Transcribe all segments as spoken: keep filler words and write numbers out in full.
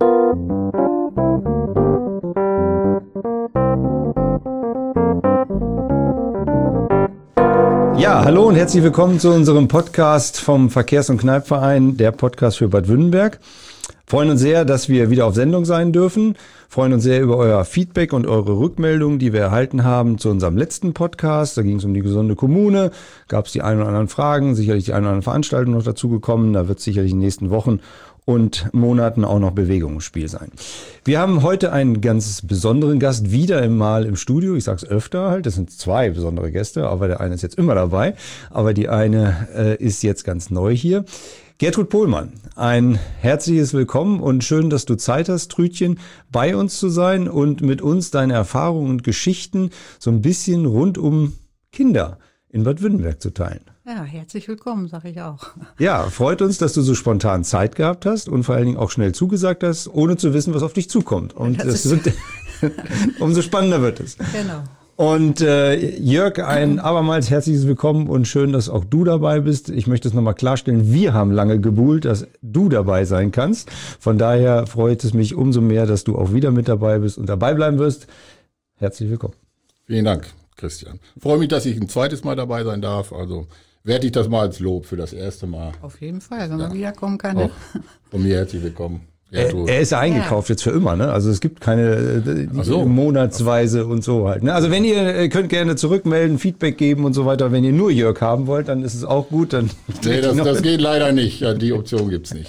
Ja, hallo und herzlich willkommen zu unserem Podcast vom Verkehrs- und Kneipverein, der Podcast für Bad Württemberg. Freuen uns sehr, dass wir wieder auf Sendung sein dürfen. Freuen uns sehr über euer Feedback und eure Rückmeldungen, die wir erhalten haben zu unserem letzten Podcast. Da ging es um die gesunde Kommune, gab es die ein oder anderen Fragen, sicherlich die ein oder andere Veranstaltung noch dazu gekommen. Da wird sicherlich in den nächsten Wochen und Monaten auch noch Bewegung im Spiel sein. Wir haben heute einen ganz besonderen Gast wieder mal im Studio. Ich sage es öfter halt, das sind zwei besondere Gäste, aber der eine ist jetzt immer dabei. Aber die eine äh, ist jetzt ganz neu hier. Gertrud Pohlmann, ein herzliches Willkommen und schön, dass du Zeit hast, Trütchen, bei uns zu sein und mit uns deine Erfahrungen und Geschichten so ein bisschen rund um Kinder in Bad Württemberg zu teilen. Ja, herzlich willkommen, sage ich auch. Ja, freut uns, dass du so spontan Zeit gehabt hast und vor allen Dingen auch schnell zugesagt hast, ohne zu wissen, was auf dich zukommt. Und das das wird, umso spannender wird es. Genau. Und äh, Jörg, ein abermals herzliches Willkommen und schön, dass auch du dabei bist. Ich möchte es nochmal klarstellen, wir haben lange gebuhlt, dass du dabei sein kannst. Von daher freut es mich umso mehr, dass du auch wieder mit dabei bist und dabei bleiben wirst. Herzlich willkommen. Vielen Dank, Christian. Ich freue mich, dass ich ein zweites Mal dabei sein darf. Also werte ich das mal als Lob für das erste Mal. Auf jeden Fall, wenn man ja. wiederkommen kann. Auch von mir herzlich willkommen. Er, er ist ja eingekauft ja. jetzt für immer, ne? Also es gibt keine äh, so. Monatsweise und so halt. Ne? Also wenn ihr könnt gerne zurückmelden, Feedback geben und so weiter. Wenn ihr nur Jörg haben wollt, dann ist es auch gut. Dann nee, das, das geht leider nicht. Ja, die Option gibt's nicht.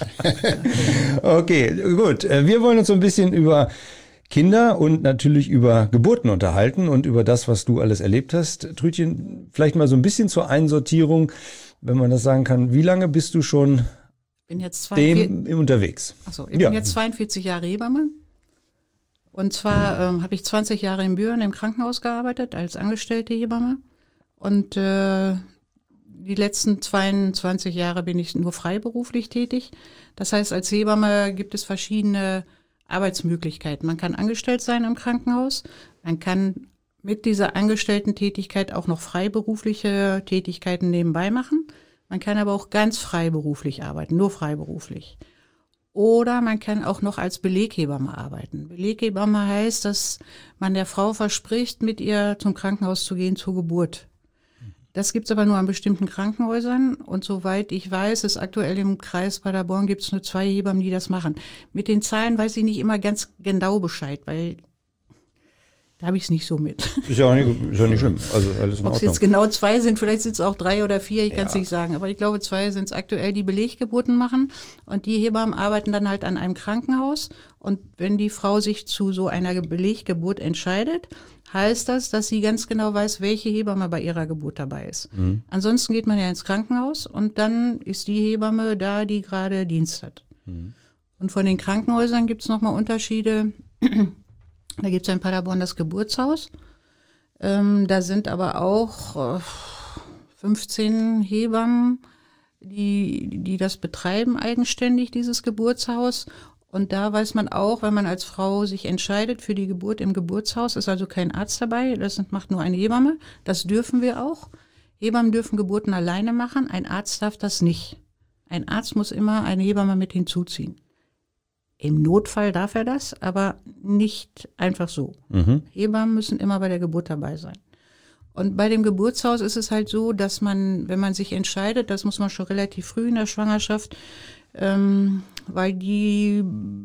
Okay, gut. Wir wollen uns so ein bisschen über Kinder und natürlich über Geburten unterhalten und über das, was du alles erlebt hast. Trütchen, vielleicht mal so ein bisschen zur Einsortierung, wenn man das sagen kann. Wie lange bist du schon bin jetzt zweiundvierzig, dem unterwegs? Achso, ich ja. bin jetzt zweiundvierzig Jahre Hebamme. Und zwar ähm, habe ich zwanzig Jahre in Büren im Krankenhaus gearbeitet als angestellte Hebamme. Und äh, die letzten zweiundzwanzig Jahre bin ich nur freiberuflich tätig. Das heißt, als Hebamme gibt es verschiedene Arbeitsmöglichkeiten. Man kann angestellt sein im Krankenhaus. Man kann mit dieser Angestellten-Tätigkeit auch noch freiberufliche Tätigkeiten nebenbei machen. Man kann aber auch ganz freiberuflich arbeiten, nur freiberuflich. Oder man kann auch noch als Beleghebamme arbeiten. Beleghebamme heißt, dass man der Frau verspricht, mit ihr zum Krankenhaus zu gehen zur Geburt. Das gibt's aber nur an bestimmten Krankenhäusern. Und soweit ich weiß, ist aktuell im Kreis Paderborn gibt's nur zwei Hebammen, die das machen. Mit den Zahlen weiß ich nicht immer ganz genau Bescheid, weil da habe ich es nicht so mit. Ist ja auch nicht, ist ja nicht schlimm. Also alles in Ob es Ordnung. jetzt genau zwei sind, vielleicht sind es auch drei oder vier, ich kann es Ja. nicht sagen. Aber ich glaube, zwei sind es aktuell, die Beleggeburten machen. Und die Hebammen arbeiten dann halt an einem Krankenhaus. Und wenn die Frau sich zu so einer Beleggeburt entscheidet, heißt das, dass sie ganz genau weiß, welche Hebamme bei ihrer Geburt dabei ist. Mhm. Ansonsten geht man ja ins Krankenhaus und dann ist die Hebamme da, die gerade Dienst hat. Mhm. Und von den Krankenhäusern gibt es nochmal Unterschiede. Da gibt es in Paderborn das Geburtshaus. Ähm, da sind aber auch äh, fünfzehn Hebammen, die, die das betreiben eigenständig, dieses Geburtshaus. Und da weiß man auch, wenn man als Frau sich entscheidet für die Geburt im Geburtshaus, ist also kein Arzt dabei, das macht nur eine Hebamme. Das dürfen wir auch. Hebammen dürfen Geburten alleine machen, ein Arzt darf das nicht. Ein Arzt muss immer eine Hebamme mit hinzuziehen. Im Notfall darf er das, aber nicht einfach so. Mhm. Hebammen müssen immer bei der Geburt dabei sein. Und bei dem Geburtshaus ist es halt so, dass man, wenn man sich entscheidet, das muss man schon relativ früh in der Schwangerschaft, ähm, weil die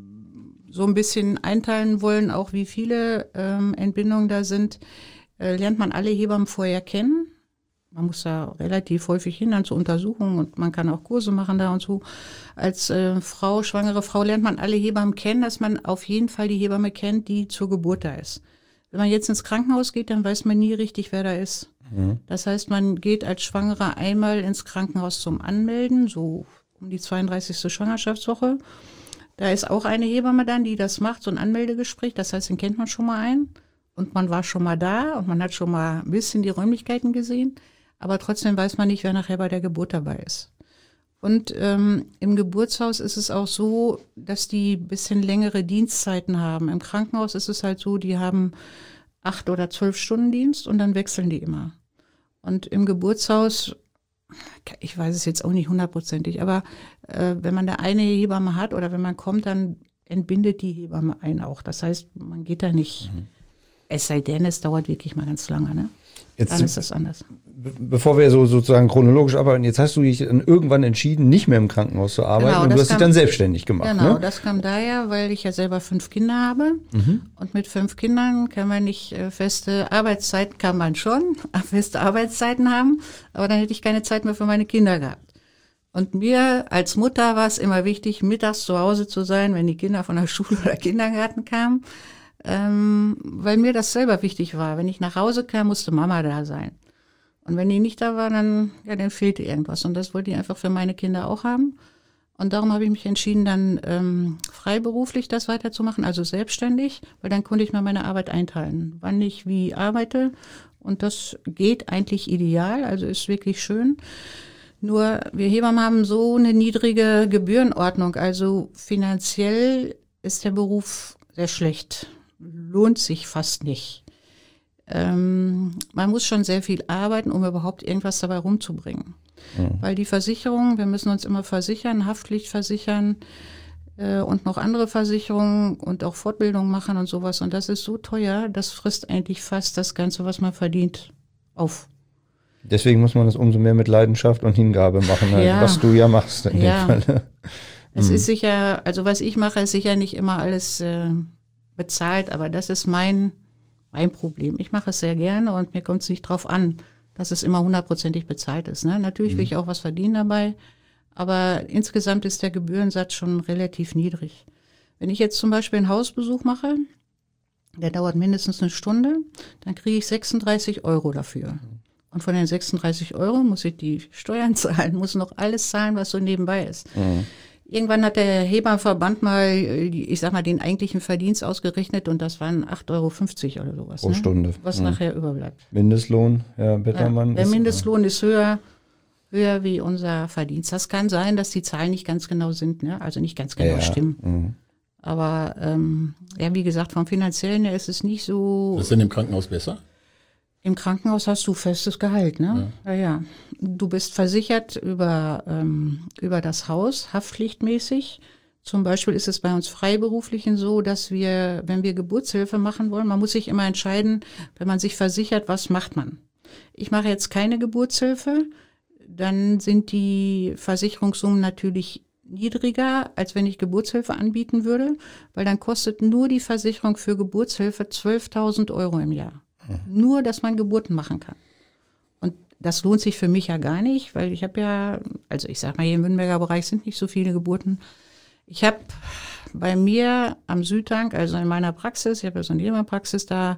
so ein bisschen einteilen wollen, auch wie viele ähm, Entbindungen da sind, äh, lernt man alle Hebammen vorher kennen. Man muss da relativ häufig hin dann zur Untersuchung und man kann auch Kurse machen da und so. Als äh, Frau, schwangere Frau lernt man alle Hebammen kennen, dass man auf jeden Fall die Hebamme kennt, die zur Geburt da ist. Wenn man jetzt ins Krankenhaus geht, dann weiß man nie richtig, wer da ist. Mhm. Das heißt, man geht als Schwangere einmal ins Krankenhaus zum Anmelden, so um die zweiunddreißigste Schwangerschaftswoche. Da ist auch eine Hebamme dann, die das macht, so ein Anmeldegespräch. Das heißt, den kennt man schon mal ein. Und man war schon mal da und man hat schon mal ein bisschen die Räumlichkeiten gesehen. Aber trotzdem weiß man nicht, wer nachher bei der Geburt dabei ist. Und ähm, im Geburtshaus ist es auch so, dass die ein bisschen längere Dienstzeiten haben. Im Krankenhaus ist es halt so, die haben acht oder zwölf Stunden Dienst und dann wechseln die immer. Und im Geburtshaus, ich weiß es jetzt auch nicht hundertprozentig, aber äh, wenn man da eine Hebamme hat oder wenn man kommt, dann entbindet die Hebamme einen auch. Das heißt, man geht da nicht, mhm. es sei denn, es dauert wirklich mal ganz lange, ne? Jetzt, dann ist das anders. Be- bevor wir so sozusagen chronologisch arbeiten, jetzt hast du dich dann irgendwann entschieden, nicht mehr im Krankenhaus zu arbeiten Genau, und du das hast dich kam- dann selbstständig gemacht. Genau, Ne? das kam daher, weil ich ja selber fünf Kinder habe. Und mit fünf Kindern kann man nicht äh, feste Arbeitszeiten, kann man schon, feste Arbeitszeiten haben, aber dann hätte ich keine Zeit mehr für meine Kinder gehabt. Und mir als Mutter war es immer wichtig, mittags zu Hause zu sein, wenn die Kinder von der Schule oder Kindergarten kamen, ähm, weil mir das selber wichtig war. Wenn ich nach Hause kam, musste Mama da sein. Und wenn die nicht da war, dann, ja, dann fehlte irgendwas. Und das wollte ich einfach für meine Kinder auch haben. Und darum habe ich mich entschieden, dann ähm, freiberuflich das weiterzumachen, also selbstständig, weil dann konnte ich mir meine Arbeit einteilen, wann ich wie arbeite. Und das geht eigentlich ideal, also ist wirklich schön. Nur wir Hebammen haben so eine niedrige Gebührenordnung, also finanziell ist der Beruf sehr schlecht, lohnt sich fast nicht. Ähm, man muss schon sehr viel arbeiten, um überhaupt irgendwas dabei rumzubringen. Mhm. Weil die Versicherung, wir müssen uns immer versichern, Haftpflicht versichern äh, und noch andere Versicherungen und auch Fortbildung machen und sowas. Und das ist so teuer, das frisst eigentlich fast das Ganze, was man verdient, auf. Deswegen muss man das umso mehr mit Leidenschaft und Hingabe machen, halt, Ja. was du ja machst in Ja. dem Fall. Es ist sicher, also was ich mache, ist sicher nicht immer alles äh, bezahlt, aber das ist mein, mein Problem. Ich mache es sehr gerne und mir kommt es nicht drauf an, dass es immer hundertprozentig bezahlt ist. Ne? Natürlich will ich auch was verdienen dabei, aber insgesamt ist der Gebührensatz schon relativ niedrig. Wenn ich jetzt zum Beispiel einen Hausbesuch mache, der dauert mindestens eine Stunde, dann kriege ich sechsunddreißig Euro dafür. Und von den sechsunddreißig Euro muss ich die Steuern zahlen, muss noch alles zahlen, was so nebenbei ist. Mhm. Irgendwann hat der Hebammenverband mal, ich sag mal, den eigentlichen Verdienst ausgerechnet und das waren acht Euro fünfzig oder sowas. Pro ne? Stunde. Was Mhm. nachher überbleibt. Mindestlohn, Herr Bettermann. Ja, der ist, Mindestlohn ist höher, höher wie unser Verdienst. Das kann sein, dass die Zahlen nicht ganz genau sind, ne? Also nicht ganz genau ja, stimmen. Mhm. Aber ähm, ja, wie gesagt, vom Finanziellen her ist es nicht so. Was ist denn im Krankenhaus besser? Im Krankenhaus hast du festes Gehalt, ne? Ja, ja. ja. Du bist versichert über, ähm, über das Haus, haftpflichtmäßig. Zum Beispiel ist es bei uns Freiberuflichen so, dass wir, wenn wir Geburtshilfe machen wollen, man muss sich immer entscheiden, wenn man sich versichert, was macht man. Ich mache jetzt keine Geburtshilfe, dann sind die Versicherungssummen natürlich niedriger, als wenn ich Geburtshilfe anbieten würde, weil dann kostet nur die Versicherung für Geburtshilfe zwölftausend Euro im Jahr. Nur, dass man Geburten machen kann. Und das lohnt sich für mich ja gar nicht, weil ich habe ja, also ich sag mal, hier im Wünnberger Bereich sind nicht so viele Geburten. Ich habe bei mir am Südhang, also in meiner Praxis, ich habe ja so eine Nebenpraxis, da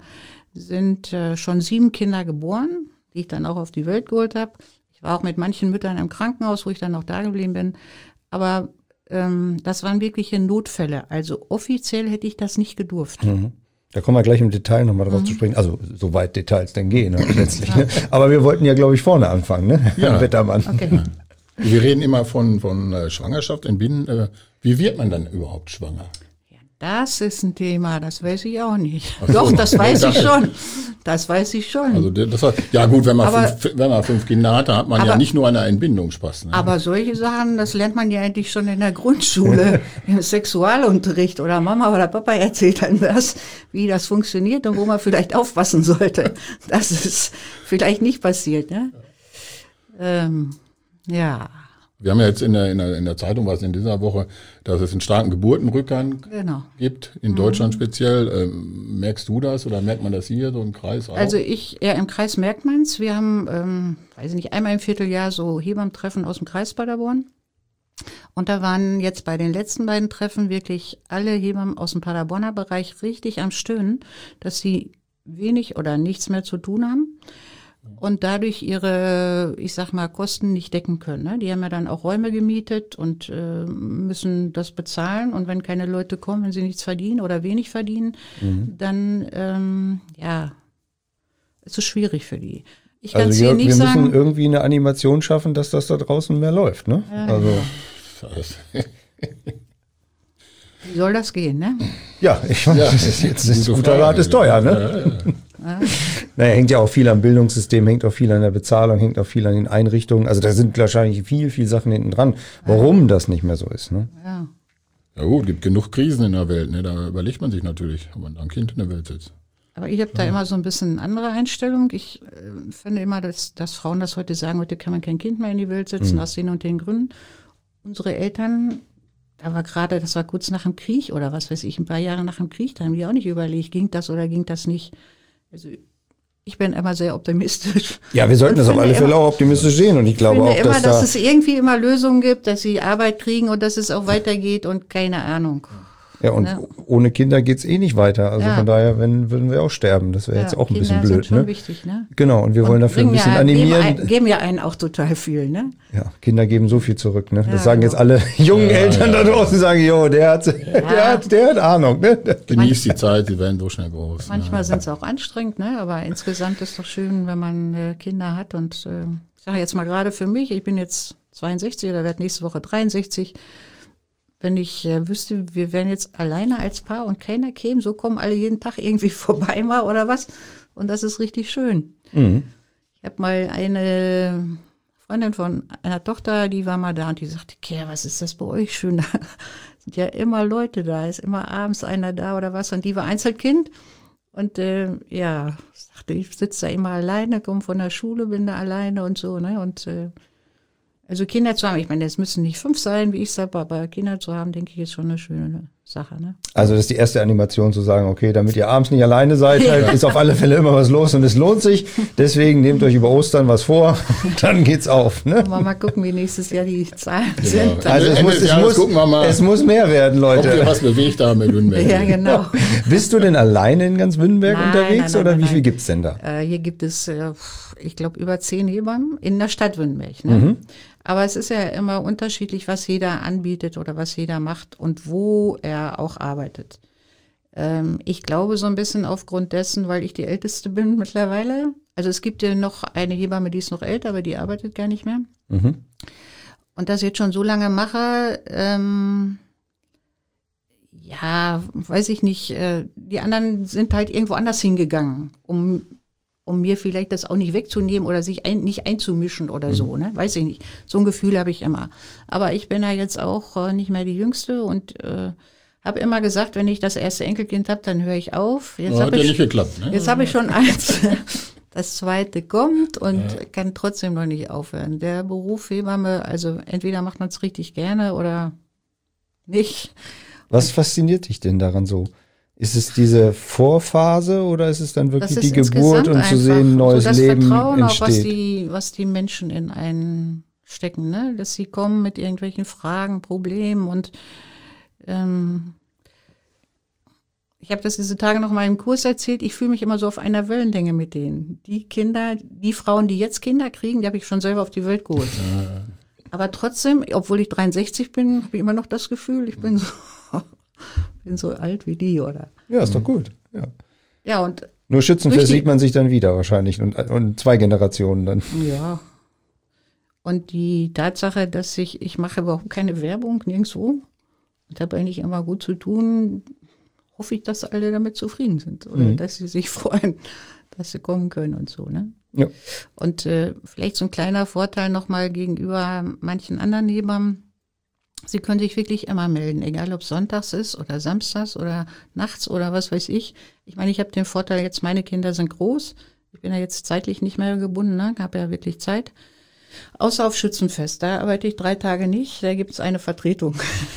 sind äh, schon sieben Kinder geboren, die ich dann auch auf die Welt geholt habe. Ich war auch mit manchen Müttern im Krankenhaus, wo ich dann noch da geblieben bin. Aber ähm, das waren wirkliche Notfälle. Also offiziell hätte ich das nicht gedurft. Mhm. Da kommen wir gleich im Detail nochmal drauf Mhm. zu sprechen. Also, soweit Details denn gehen, ne, letztlich. Ne? Aber wir wollten ja, glaube ich, vorne anfangen, ne? Ja. Herr Bettermann. Okay. Wir reden immer von, von äh, Schwangerschaft, Entbinden. Äh, wie wird man dann überhaupt schwanger? Das ist ein Thema, das weiß ich auch nicht. Ach so. Doch, das weiß Nee, ich dachte- schon. Das weiß ich schon. Also das war, ja gut, wenn man, Aber- fünf, wenn man fünf Kinder hat, dann hat man ja Aber- nicht nur an der Entbindung Spaß. Ne? Aber solche Sachen, das lernt man ja eigentlich schon in der Grundschule, im Sexualunterricht oder Mama oder Papa erzählt einem das, wie das funktioniert und wo man vielleicht aufpassen sollte. Das ist vielleicht nicht passiert, ne? Ähm, ja, Wir haben ja jetzt in der, in der, in der Zeitung, was in dieser Woche, dass es einen starken Geburtenrückgang genau. gibt, in Deutschland speziell. Ähm, merkst du das oder merkt man das hier so im Kreis auch? Also ich, ja, im Kreis merkt man's. Wir haben, ähm, weiß ich nicht, einmal im Vierteljahr so Hebammtreffen aus dem Kreis Paderborn. Und da waren jetzt bei den letzten beiden Treffen wirklich alle Hebammen aus dem Paderborner Bereich richtig am Stöhnen, dass sie wenig oder nichts mehr zu tun haben und dadurch ihre, ich sag mal, Kosten nicht decken können. Ne? Die haben ja dann auch Räume gemietet und äh, müssen das bezahlen. Und wenn keine Leute kommen, wenn sie nichts verdienen oder wenig verdienen, mhm. dann, ähm, ja, ist es schwierig für die. Ich kann Also es hier wir, nicht wir müssen sagen. irgendwie eine Animation schaffen, dass das da draußen mehr läuft, ne? Ja, Also wie soll das gehen, ne? ja, ich meine, Ja, das ist jetzt das gute guter Frage. Rat ist teuer, ne? Ja, ja. Naja, hängt ja auch viel am Bildungssystem, hängt auch viel an der Bezahlung, hängt auch viel an den Einrichtungen. Also da sind wahrscheinlich viel, viel Sachen hinten dran, warum das nicht mehr so ist, ne? Ja. Ja gut, gibt genug Krisen in der Welt, ne? Da überlegt man sich natürlich, ob man da ein Kind in der Welt setzt. Aber ich habe da immer so ein bisschen eine andere Einstellung. Ich äh, finde immer, dass, dass Frauen das heute sagen, heute kann man kein Kind mehr in die Welt setzen, mhm. aus den und den Gründen. Unsere Eltern, da war gerade, das war kurz nach dem Krieg oder was weiß ich, ein paar Jahre nach dem Krieg, da haben die auch nicht überlegt, ging das oder ging das nicht. Also ich bin immer sehr optimistisch. Ja, wir sollten das auf alle Fälle auch optimistisch sehen und ich glaube auch, dass immer, da dass es irgendwie immer Lösungen gibt, dass sie Arbeit kriegen und dass es auch weitergeht und keine Ahnung. Ja, und ja. ohne Kinder geht's eh nicht weiter. Also ja. von daher, wenn, würden wir auch sterben. Das wäre ja, jetzt auch ein bisschen blöd. Sind schon ne? wichtig, ne? Genau, und wir und wollen dafür ein bisschen ja, animieren. Geben, ein, geben ja einen auch total viel, ne? Ja, Kinder geben so viel zurück, ne? Das ja, sagen genau. jetzt alle jungen ja, Eltern ja. da draußen, sagen, jo, der hat, ja. der hat, der hat Ahnung, ne? Genießt die Zeit, sie werden so schnell groß. Manchmal ja. sind es auch anstrengend, ne? Aber insgesamt ist es doch schön, wenn man äh, Kinder hat. Und äh, ich sage jetzt mal gerade für mich, ich bin jetzt zweiundsechzig oder werde nächste Woche dreiundsechzig. Wenn ich äh, wüsste, wir wären jetzt alleine als Paar und keiner käme, so kommen alle jeden Tag irgendwie vorbei mal oder was. Und das ist richtig schön. Mhm. Ich habe mal eine Freundin von einer Tochter, die war mal da und die sagte, Kehr, was ist das bei euch schön? Da sind ja immer Leute da, ist immer abends einer da oder was. Und die war Einzelkind. Und äh, ja, sagte, ich sitze da immer alleine, komme von der Schule, bin da alleine und so, ne? Und äh, also Kinder zu haben, ich meine, es müssen nicht fünf sein, wie ich sage, aber Kinder zu haben, denke ich, ist schon eine schöne Sache, ne? Also das ist die erste Animation zu sagen, okay, damit ihr abends nicht alleine seid, halt, ist auf alle Fälle immer was los und es lohnt sich. Deswegen nehmt euch über Ostern was vor und dann geht's auf, ne? Mal, mal gucken, wie nächstes Jahr die Zahlen Genau. sind. Also es muss, es, muss, gucken wir mal, es muss mehr werden, Leute. ob wir was bewegt haben in Wünnberg. Ja, genau. Bist du denn alleine in ganz Wünnberg Nein, unterwegs nein, nein, oder nein, wie viel nein. gibt's denn da? Äh, hier gibt es, äh, ich glaube, über zehn Hebammen in der Stadt Wünnberg, ne? Mhm. Aber es ist ja immer unterschiedlich, was jeder anbietet oder was jeder macht und wo er auch arbeitet. Ähm, ich glaube so ein bisschen aufgrund dessen, weil ich die Älteste bin mittlerweile. Also es gibt ja noch eine Hebamme, die ist noch älter, aber die arbeitet gar nicht mehr. Mhm. Und das jetzt schon so lange mache, ähm, ja, weiß ich nicht, äh, die anderen sind halt irgendwo anders hingegangen, um um mir vielleicht das auch nicht wegzunehmen oder sich ein, nicht einzumischen oder mhm. so, ne? Weiß ich nicht. So ein Gefühl habe ich immer. Aber ich bin ja jetzt auch äh, nicht mehr die Jüngste und äh, habe immer gesagt, wenn ich das erste Enkelkind habe, dann höre ich auf. Jetzt ja, habe hat ja ich, nicht geklappt, ne? Jetzt habe ich schon eins. Das zweite kommt und ja. kann trotzdem noch nicht aufhören. Der Beruf Hebamme, also entweder macht man es richtig gerne oder nicht. Was fasziniert dich denn daran so? Ist es diese Vorphase oder ist es dann wirklich die Geburt und zu sehen, neues so das Leben Vertrauen entsteht? Auch, was die, was die Menschen in einen stecken, ne? Dass sie kommen mit irgendwelchen Fragen, Problemen und ähm, ich habe das diese Tage noch mal im Kurs erzählt, ich fühle mich immer so auf einer Wellenlänge mit denen. Die Kinder, die Frauen, die jetzt Kinder kriegen, die habe ich schon selber auf die Welt geholt. Ja. Aber trotzdem, obwohl ich dreiundsechzig bin, habe ich immer noch das Gefühl, ich bin so bin so alt wie die, oder? Ja, ist doch gut. Ja, ja und nur Schützenfest sieht man sich dann wieder wahrscheinlich und, und zwei Generationen dann. Ja. Und die Tatsache, dass ich, ich mache überhaupt keine Werbung, nirgendwo, und habe eigentlich immer gut zu tun, hoffe ich, dass alle damit zufrieden sind oder mhm. dass sie sich freuen, dass sie kommen können und so, ne? Ja. Und äh, vielleicht so ein kleiner Vorteil nochmal gegenüber manchen anderen Hebammen. Sie können sich wirklich immer melden, egal ob sonntags ist oder samstags oder nachts oder was weiß ich. Ich meine, ich habe den Vorteil jetzt, meine Kinder sind groß. Ich bin ja jetzt zeitlich nicht mehr gebunden, ne? Habe ja wirklich Zeit. Außer auf Schützenfest, da arbeite ich drei Tage nicht, da gibt es eine Vertretung.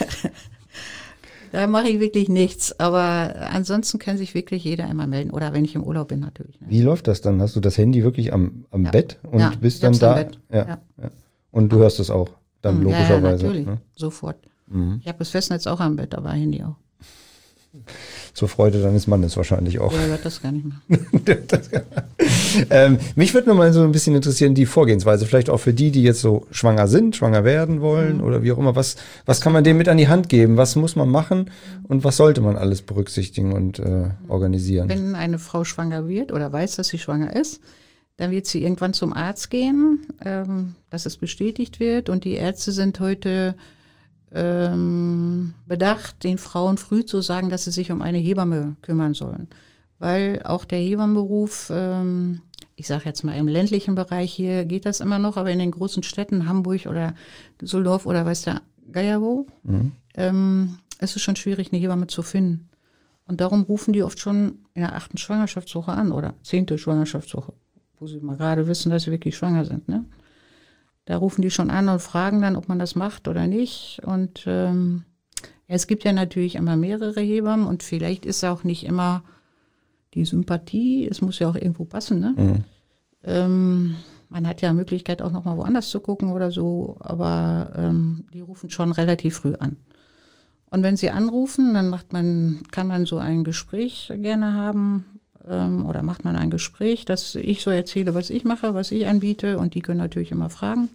Da mache ich wirklich nichts, aber ansonsten kann sich wirklich jeder immer melden. Oder wenn ich im Urlaub bin natürlich. Ne? Wie läuft das dann? Hast du das Handy wirklich am, am ja. Bett und ja, bist dann da? Bett. Ja, ja. ja. Und du hörst es auch dann ja, logischerweise. Ja, natürlich, ne? Sofort. Mhm. Ich habe das Festnetz auch am Bett, aber Handy auch. Zur Freude deines Mannes wahrscheinlich auch. Ja, hört das gar nicht mehr. ähm, mich würde noch mal so ein bisschen interessieren, die Vorgehensweise, vielleicht auch für die, die jetzt so schwanger sind, schwanger werden wollen mhm. oder wie auch immer. Was, was kann man denen mit an die Hand geben? Was muss man machen und was sollte man alles berücksichtigen und äh, organisieren? Wenn eine Frau schwanger wird oder weiß, dass sie schwanger ist, dann wird sie irgendwann zum Arzt gehen, ähm, dass es bestätigt wird. Und die Ärzte sind heute ähm, bedacht, den Frauen früh zu sagen, dass sie sich um eine Hebamme kümmern sollen. Weil auch der Hebammenberuf, ähm, ich sage jetzt mal im ländlichen Bereich hier geht das immer noch, aber in den großen Städten, Hamburg oder Düsseldorf oder weiß der Geier wo, mhm. ähm, es ist schon schwierig, eine Hebamme zu finden. Und darum rufen die oft schon in der achten Schwangerschaftswoche an oder zehnte Schwangerschaftswoche, wo sie mal gerade wissen, dass sie wirklich schwanger sind. Ne? Da rufen die schon an und fragen dann, ob man das macht oder nicht. Und ähm, ja, es gibt ja natürlich immer mehrere Hebammen und vielleicht ist auch nicht immer die Sympathie, es muss ja auch irgendwo passen. Ne? Mhm. Ähm, man hat ja Möglichkeit auch noch mal woanders zu gucken oder so, aber ähm, die rufen schon relativ früh an. Und wenn sie anrufen, dann macht man, kann man so ein Gespräch gerne haben ähm, oder macht man ein Gespräch, dass ich so erzähle, was ich mache, was ich anbiete und die können natürlich immer fragen.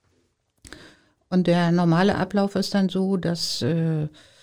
Und der normale Ablauf ist dann so, dass äh,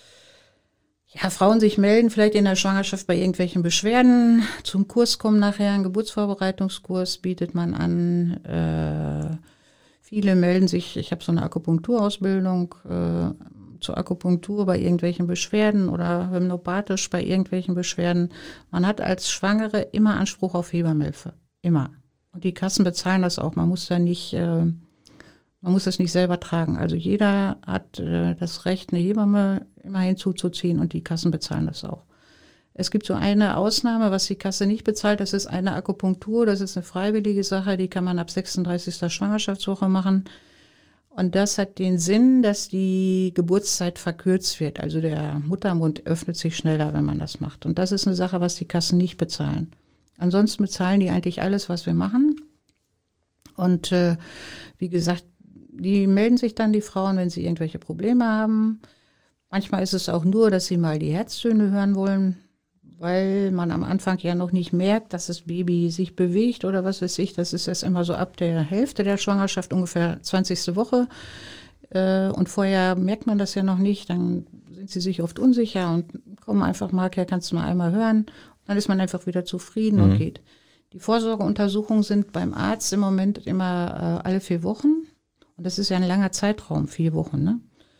ja, Frauen sich melden, vielleicht in der Schwangerschaft bei irgendwelchen Beschwerden, zum Kurs kommen nachher, einen Geburtsvorbereitungskurs bietet man an. Äh, viele melden sich, ich habe so eine Akupunkturausbildung, äh, zur Akupunktur bei irgendwelchen Beschwerden oder homöopathisch bei irgendwelchen Beschwerden. Man hat als Schwangere immer Anspruch auf Hebammenhilfe. Immer. Und die Kassen bezahlen das auch. Man muss da nicht, äh, man muss das nicht selber tragen. Also jeder hat äh, das Recht, eine Hebamme immer hinzuzuziehen und die Kassen bezahlen das auch. Es gibt so eine Ausnahme, was die Kasse nicht bezahlt. Das ist eine Akupunktur. Das ist eine freiwillige Sache. Die kann man ab sechsunddreißigster Schwangerschaftswoche machen. Und das hat den Sinn, dass die Geburtszeit verkürzt wird. Also der Muttermund öffnet sich schneller, wenn man das macht. Und das ist eine Sache, was die Kassen nicht bezahlen. Ansonsten bezahlen die eigentlich alles, was wir machen. Und äh, wie gesagt, die melden sich dann, die Frauen, wenn sie irgendwelche Probleme haben. Manchmal ist es auch nur, dass sie mal die Herztöne hören wollen, weil man am Anfang ja noch nicht merkt, dass das Baby sich bewegt oder was weiß ich. Das ist erst immer so ab der Hälfte der Schwangerschaft, ungefähr zwanzigste Woche. Äh, und vorher merkt man das ja noch nicht. Dann sind sie sich oft unsicher und kommen einfach mal, ja, kannst du mal einmal hören. Dann ist man einfach wieder zufrieden mhm. und geht. Die Vorsorgeuntersuchungen sind beim Arzt im Moment immer äh, alle vier Wochen. Und das ist ja ein langer Zeitraum, vier Wochen, ne?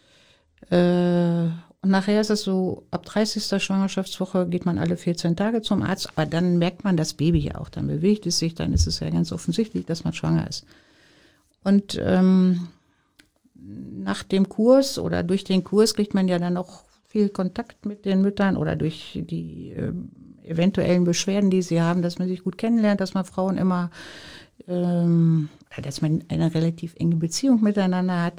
Äh, Und nachher ist es so, ab dreißigster Schwangerschaftswoche geht man alle vierzehn Tage zum Arzt, aber dann merkt man das Baby ja auch, dann bewegt es sich, dann ist es ja ganz offensichtlich, dass man schwanger ist. Und ähm, nach dem Kurs oder durch den Kurs kriegt man ja dann auch viel Kontakt mit den Müttern oder durch die äh, eventuellen Beschwerden, die sie haben, dass man sich gut kennenlernt, dass man Frauen immer, ähm, dass man eine relativ enge Beziehung miteinander hat.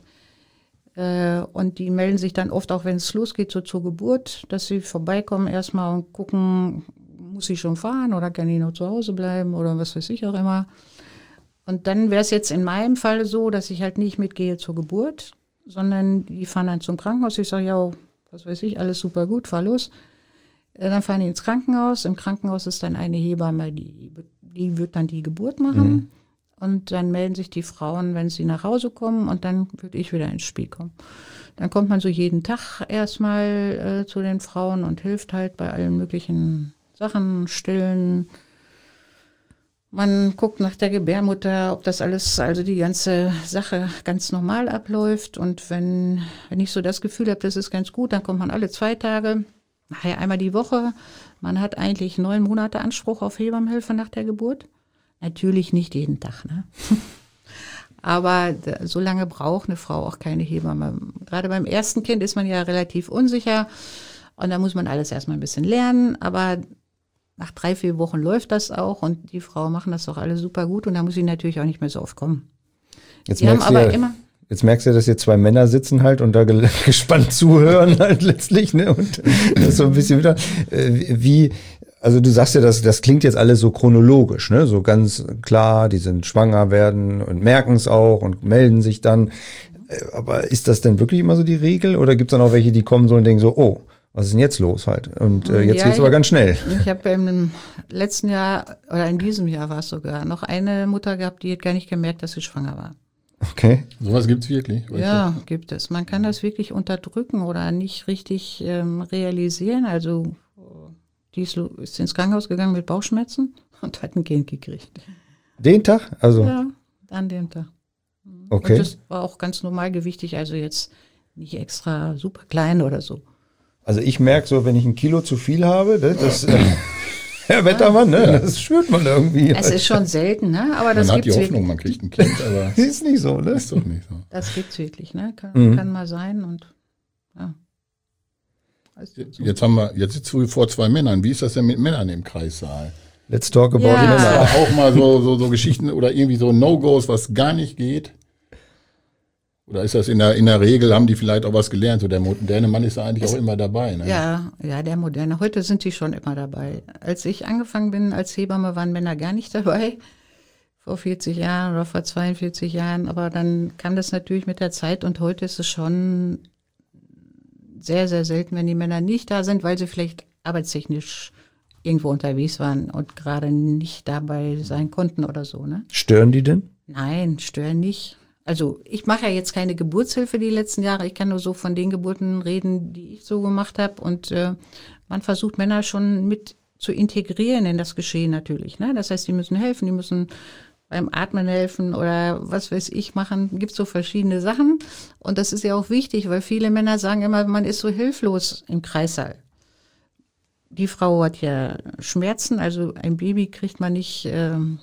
Und die melden sich dann oft auch, wenn es losgeht, so zur Geburt, dass sie vorbeikommen erstmal und gucken, muss ich schon fahren oder kann ich noch zu Hause bleiben oder was weiß ich auch immer. Und dann wäre es jetzt in meinem Fall so, dass ich halt nicht mitgehe zur Geburt, sondern die fahren dann zum Krankenhaus. Ich sage, ja, was weiß ich, alles super gut, fahr los. Dann fahren die ins Krankenhaus. Im Krankenhaus ist dann eine Hebamme, die, die wird dann die Geburt machen. Mhm. Und dann melden sich die Frauen, wenn sie nach Hause kommen und dann würde ich wieder ins Spiel kommen. Dann kommt man so jeden Tag erstmal äh, zu den Frauen und hilft halt bei allen möglichen Sachen, stillen. Man guckt nach der Gebärmutter, ob das alles, also die ganze Sache ganz normal abläuft. Und wenn, wenn ich so das Gefühl habe, das ist ganz gut, dann kommt man alle zwei Tage, nachher einmal die Woche. Man hat eigentlich neun Monate Anspruch auf Hebammenhilfe nach der Geburt. Natürlich nicht jeden Tag, ne? Aber so lange braucht eine Frau auch keine Hebamme. Gerade beim ersten Kind ist man ja relativ unsicher und da muss man alles erstmal ein bisschen lernen. Aber nach drei, vier Wochen läuft das auch und die Frauen machen das doch alle super gut und da muss ich natürlich auch nicht mehr so oft kommen. Jetzt die merkst, haben aber ja, immer jetzt merkst du ja, dass hier zwei Männer sitzen halt und da gespannt zuhören halt letztlich, ne? Und das ist so ein bisschen wieder, wie... Also du sagst ja, das, das klingt jetzt alles so chronologisch, ne? So ganz klar, die sind schwanger werden und merken es auch und melden sich dann. Aber ist das denn wirklich immer so die Regel? Oder gibt es dann auch welche, die kommen so und denken so, oh, was ist denn jetzt los halt? Und äh, jetzt ja, geht's aber ganz schnell. Ich habe im letzten Jahr, oder in diesem Jahr war es sogar, noch eine Mutter gehabt, die hat gar nicht gemerkt, dass sie schwanger war. Okay. Sowas gibt's wirklich? Ja, du? Gibt es. Man kann das wirklich unterdrücken oder nicht richtig ähm, realisieren. Also die ist, ist ins Krankenhaus gegangen mit Bauchschmerzen und hat ein Kind gekriegt. Den Tag? Also ja, an dem Tag. Okay. Und das war auch ganz normalgewichtig, also jetzt nicht extra super klein oder so. Also ich merke so, wenn ich ein Kilo zu viel habe, das, das äh, Herr Wettermann, ne, ja. Das spürt man irgendwie. Es ist schon selten, ne? Aber das man gibt's hat die Hoffnung, wirklich. Man kriegt ein Kind, aber ist nicht so, ne? Ist doch nicht so. Das gibt's wirklich, ne? Kann, mhm. kann mal sein und ja. Also so. Jetzt haben wir, jetzt sitzen wir vor zwei Männern. Wie ist das denn mit Männern im Kreissaal? Let's talk about Ja. Gibt's Männer. da auch mal so, so, so Geschichten oder irgendwie so No-Gos, was gar nicht geht? Oder ist das in der, in der Regel, haben die vielleicht auch was gelernt? So der moderne Mann ist ja eigentlich auch immer dabei. Ne? Ja, ja, der Moderne. Heute sind die schon immer dabei. Als ich angefangen bin als Hebamme, waren Männer gar nicht dabei. Vor vierzig Jahren oder vor zweiundvierzig Jahren. Aber dann kam das natürlich mit der Zeit und heute ist es schon sehr, sehr selten, wenn die Männer nicht da sind, weil sie vielleicht arbeitstechnisch irgendwo unterwegs waren und gerade nicht dabei sein konnten oder so, ne? Stören die denn? Nein, stören nicht. Also ich mache ja jetzt keine Geburtshilfe die letzten Jahre. Ich kann nur so von den Geburten reden, die ich so gemacht habe. Und äh, man versucht Männer schon mit zu integrieren in das Geschehen natürlich. Ne? Das heißt, die müssen helfen, die müssen beim Atmen helfen oder was weiß ich machen. Gibt so verschiedene Sachen. Und das ist ja auch wichtig, weil viele Männer sagen immer, man ist so hilflos im Kreissaal. Die Frau hat ja Schmerzen, also ein Baby kriegt man nicht ähm,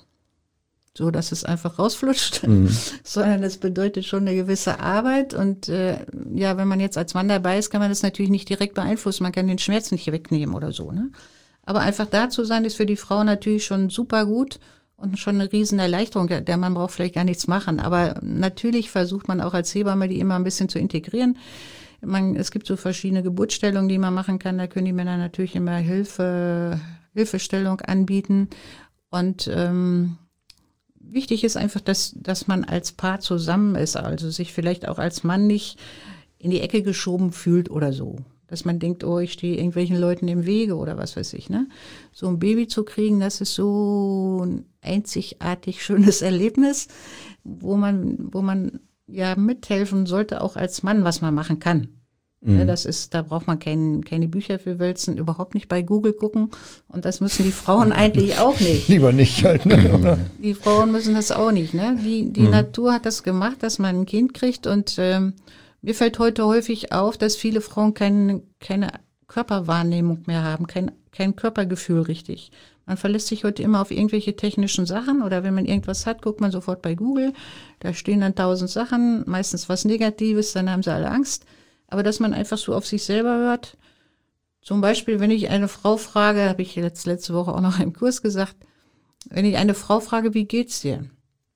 so, dass es einfach rausflutscht, mhm. sondern das bedeutet schon eine gewisse Arbeit. Und äh, ja, wenn man jetzt als Mann dabei ist, kann man das natürlich nicht direkt beeinflussen. Man kann den Schmerz nicht wegnehmen oder so. Ne? Aber einfach da zu sein, ist für die Frau natürlich schon super gut und schon eine riesen Erleichterung. Der, der Mann braucht vielleicht gar nichts machen. Aber natürlich versucht man auch als Hebamme, die immer ein bisschen zu integrieren. Man, es gibt so verschiedene Geburtsstellungen, die man machen kann. Da können die Männer natürlich immer Hilfe, Hilfestellung anbieten. Und ähm, wichtig ist einfach, dass, dass man als Paar zusammen ist, also sich vielleicht auch als Mann nicht in die Ecke geschoben fühlt oder so. Dass man denkt, oh, ich stehe irgendwelchen Leuten im Wege oder was weiß ich. Ne? So ein Baby zu kriegen, das ist so ein einzigartig schönes Erlebnis, wo man, wo man ja mithelfen sollte, auch als Mann, was man machen kann. Mhm. Ja, das ist, da braucht man kein, keine Bücher für wälzen, überhaupt nicht bei Google gucken. Und das müssen die Frauen eigentlich auch nicht. Lieber nicht halt. Ne? Die Frauen müssen das auch nicht. Ne? Die, die mhm. Natur hat das gemacht, dass man ein Kind kriegt. Und ähm, mir fällt heute häufig auf, dass viele Frauen keine, keine Körperwahrnehmung mehr haben, kein, kein Körpergefühl richtig. Man verlässt sich heute immer auf irgendwelche technischen Sachen oder wenn man irgendwas hat, guckt man sofort bei Google. Da stehen dann tausend Sachen, meistens was Negatives, dann haben sie alle Angst. Aber dass man einfach so auf sich selber hört. Zum Beispiel, wenn ich eine Frau frage, habe ich jetzt letzte Woche auch noch im Kurs gesagt, wenn ich eine Frau frage, wie geht's dir?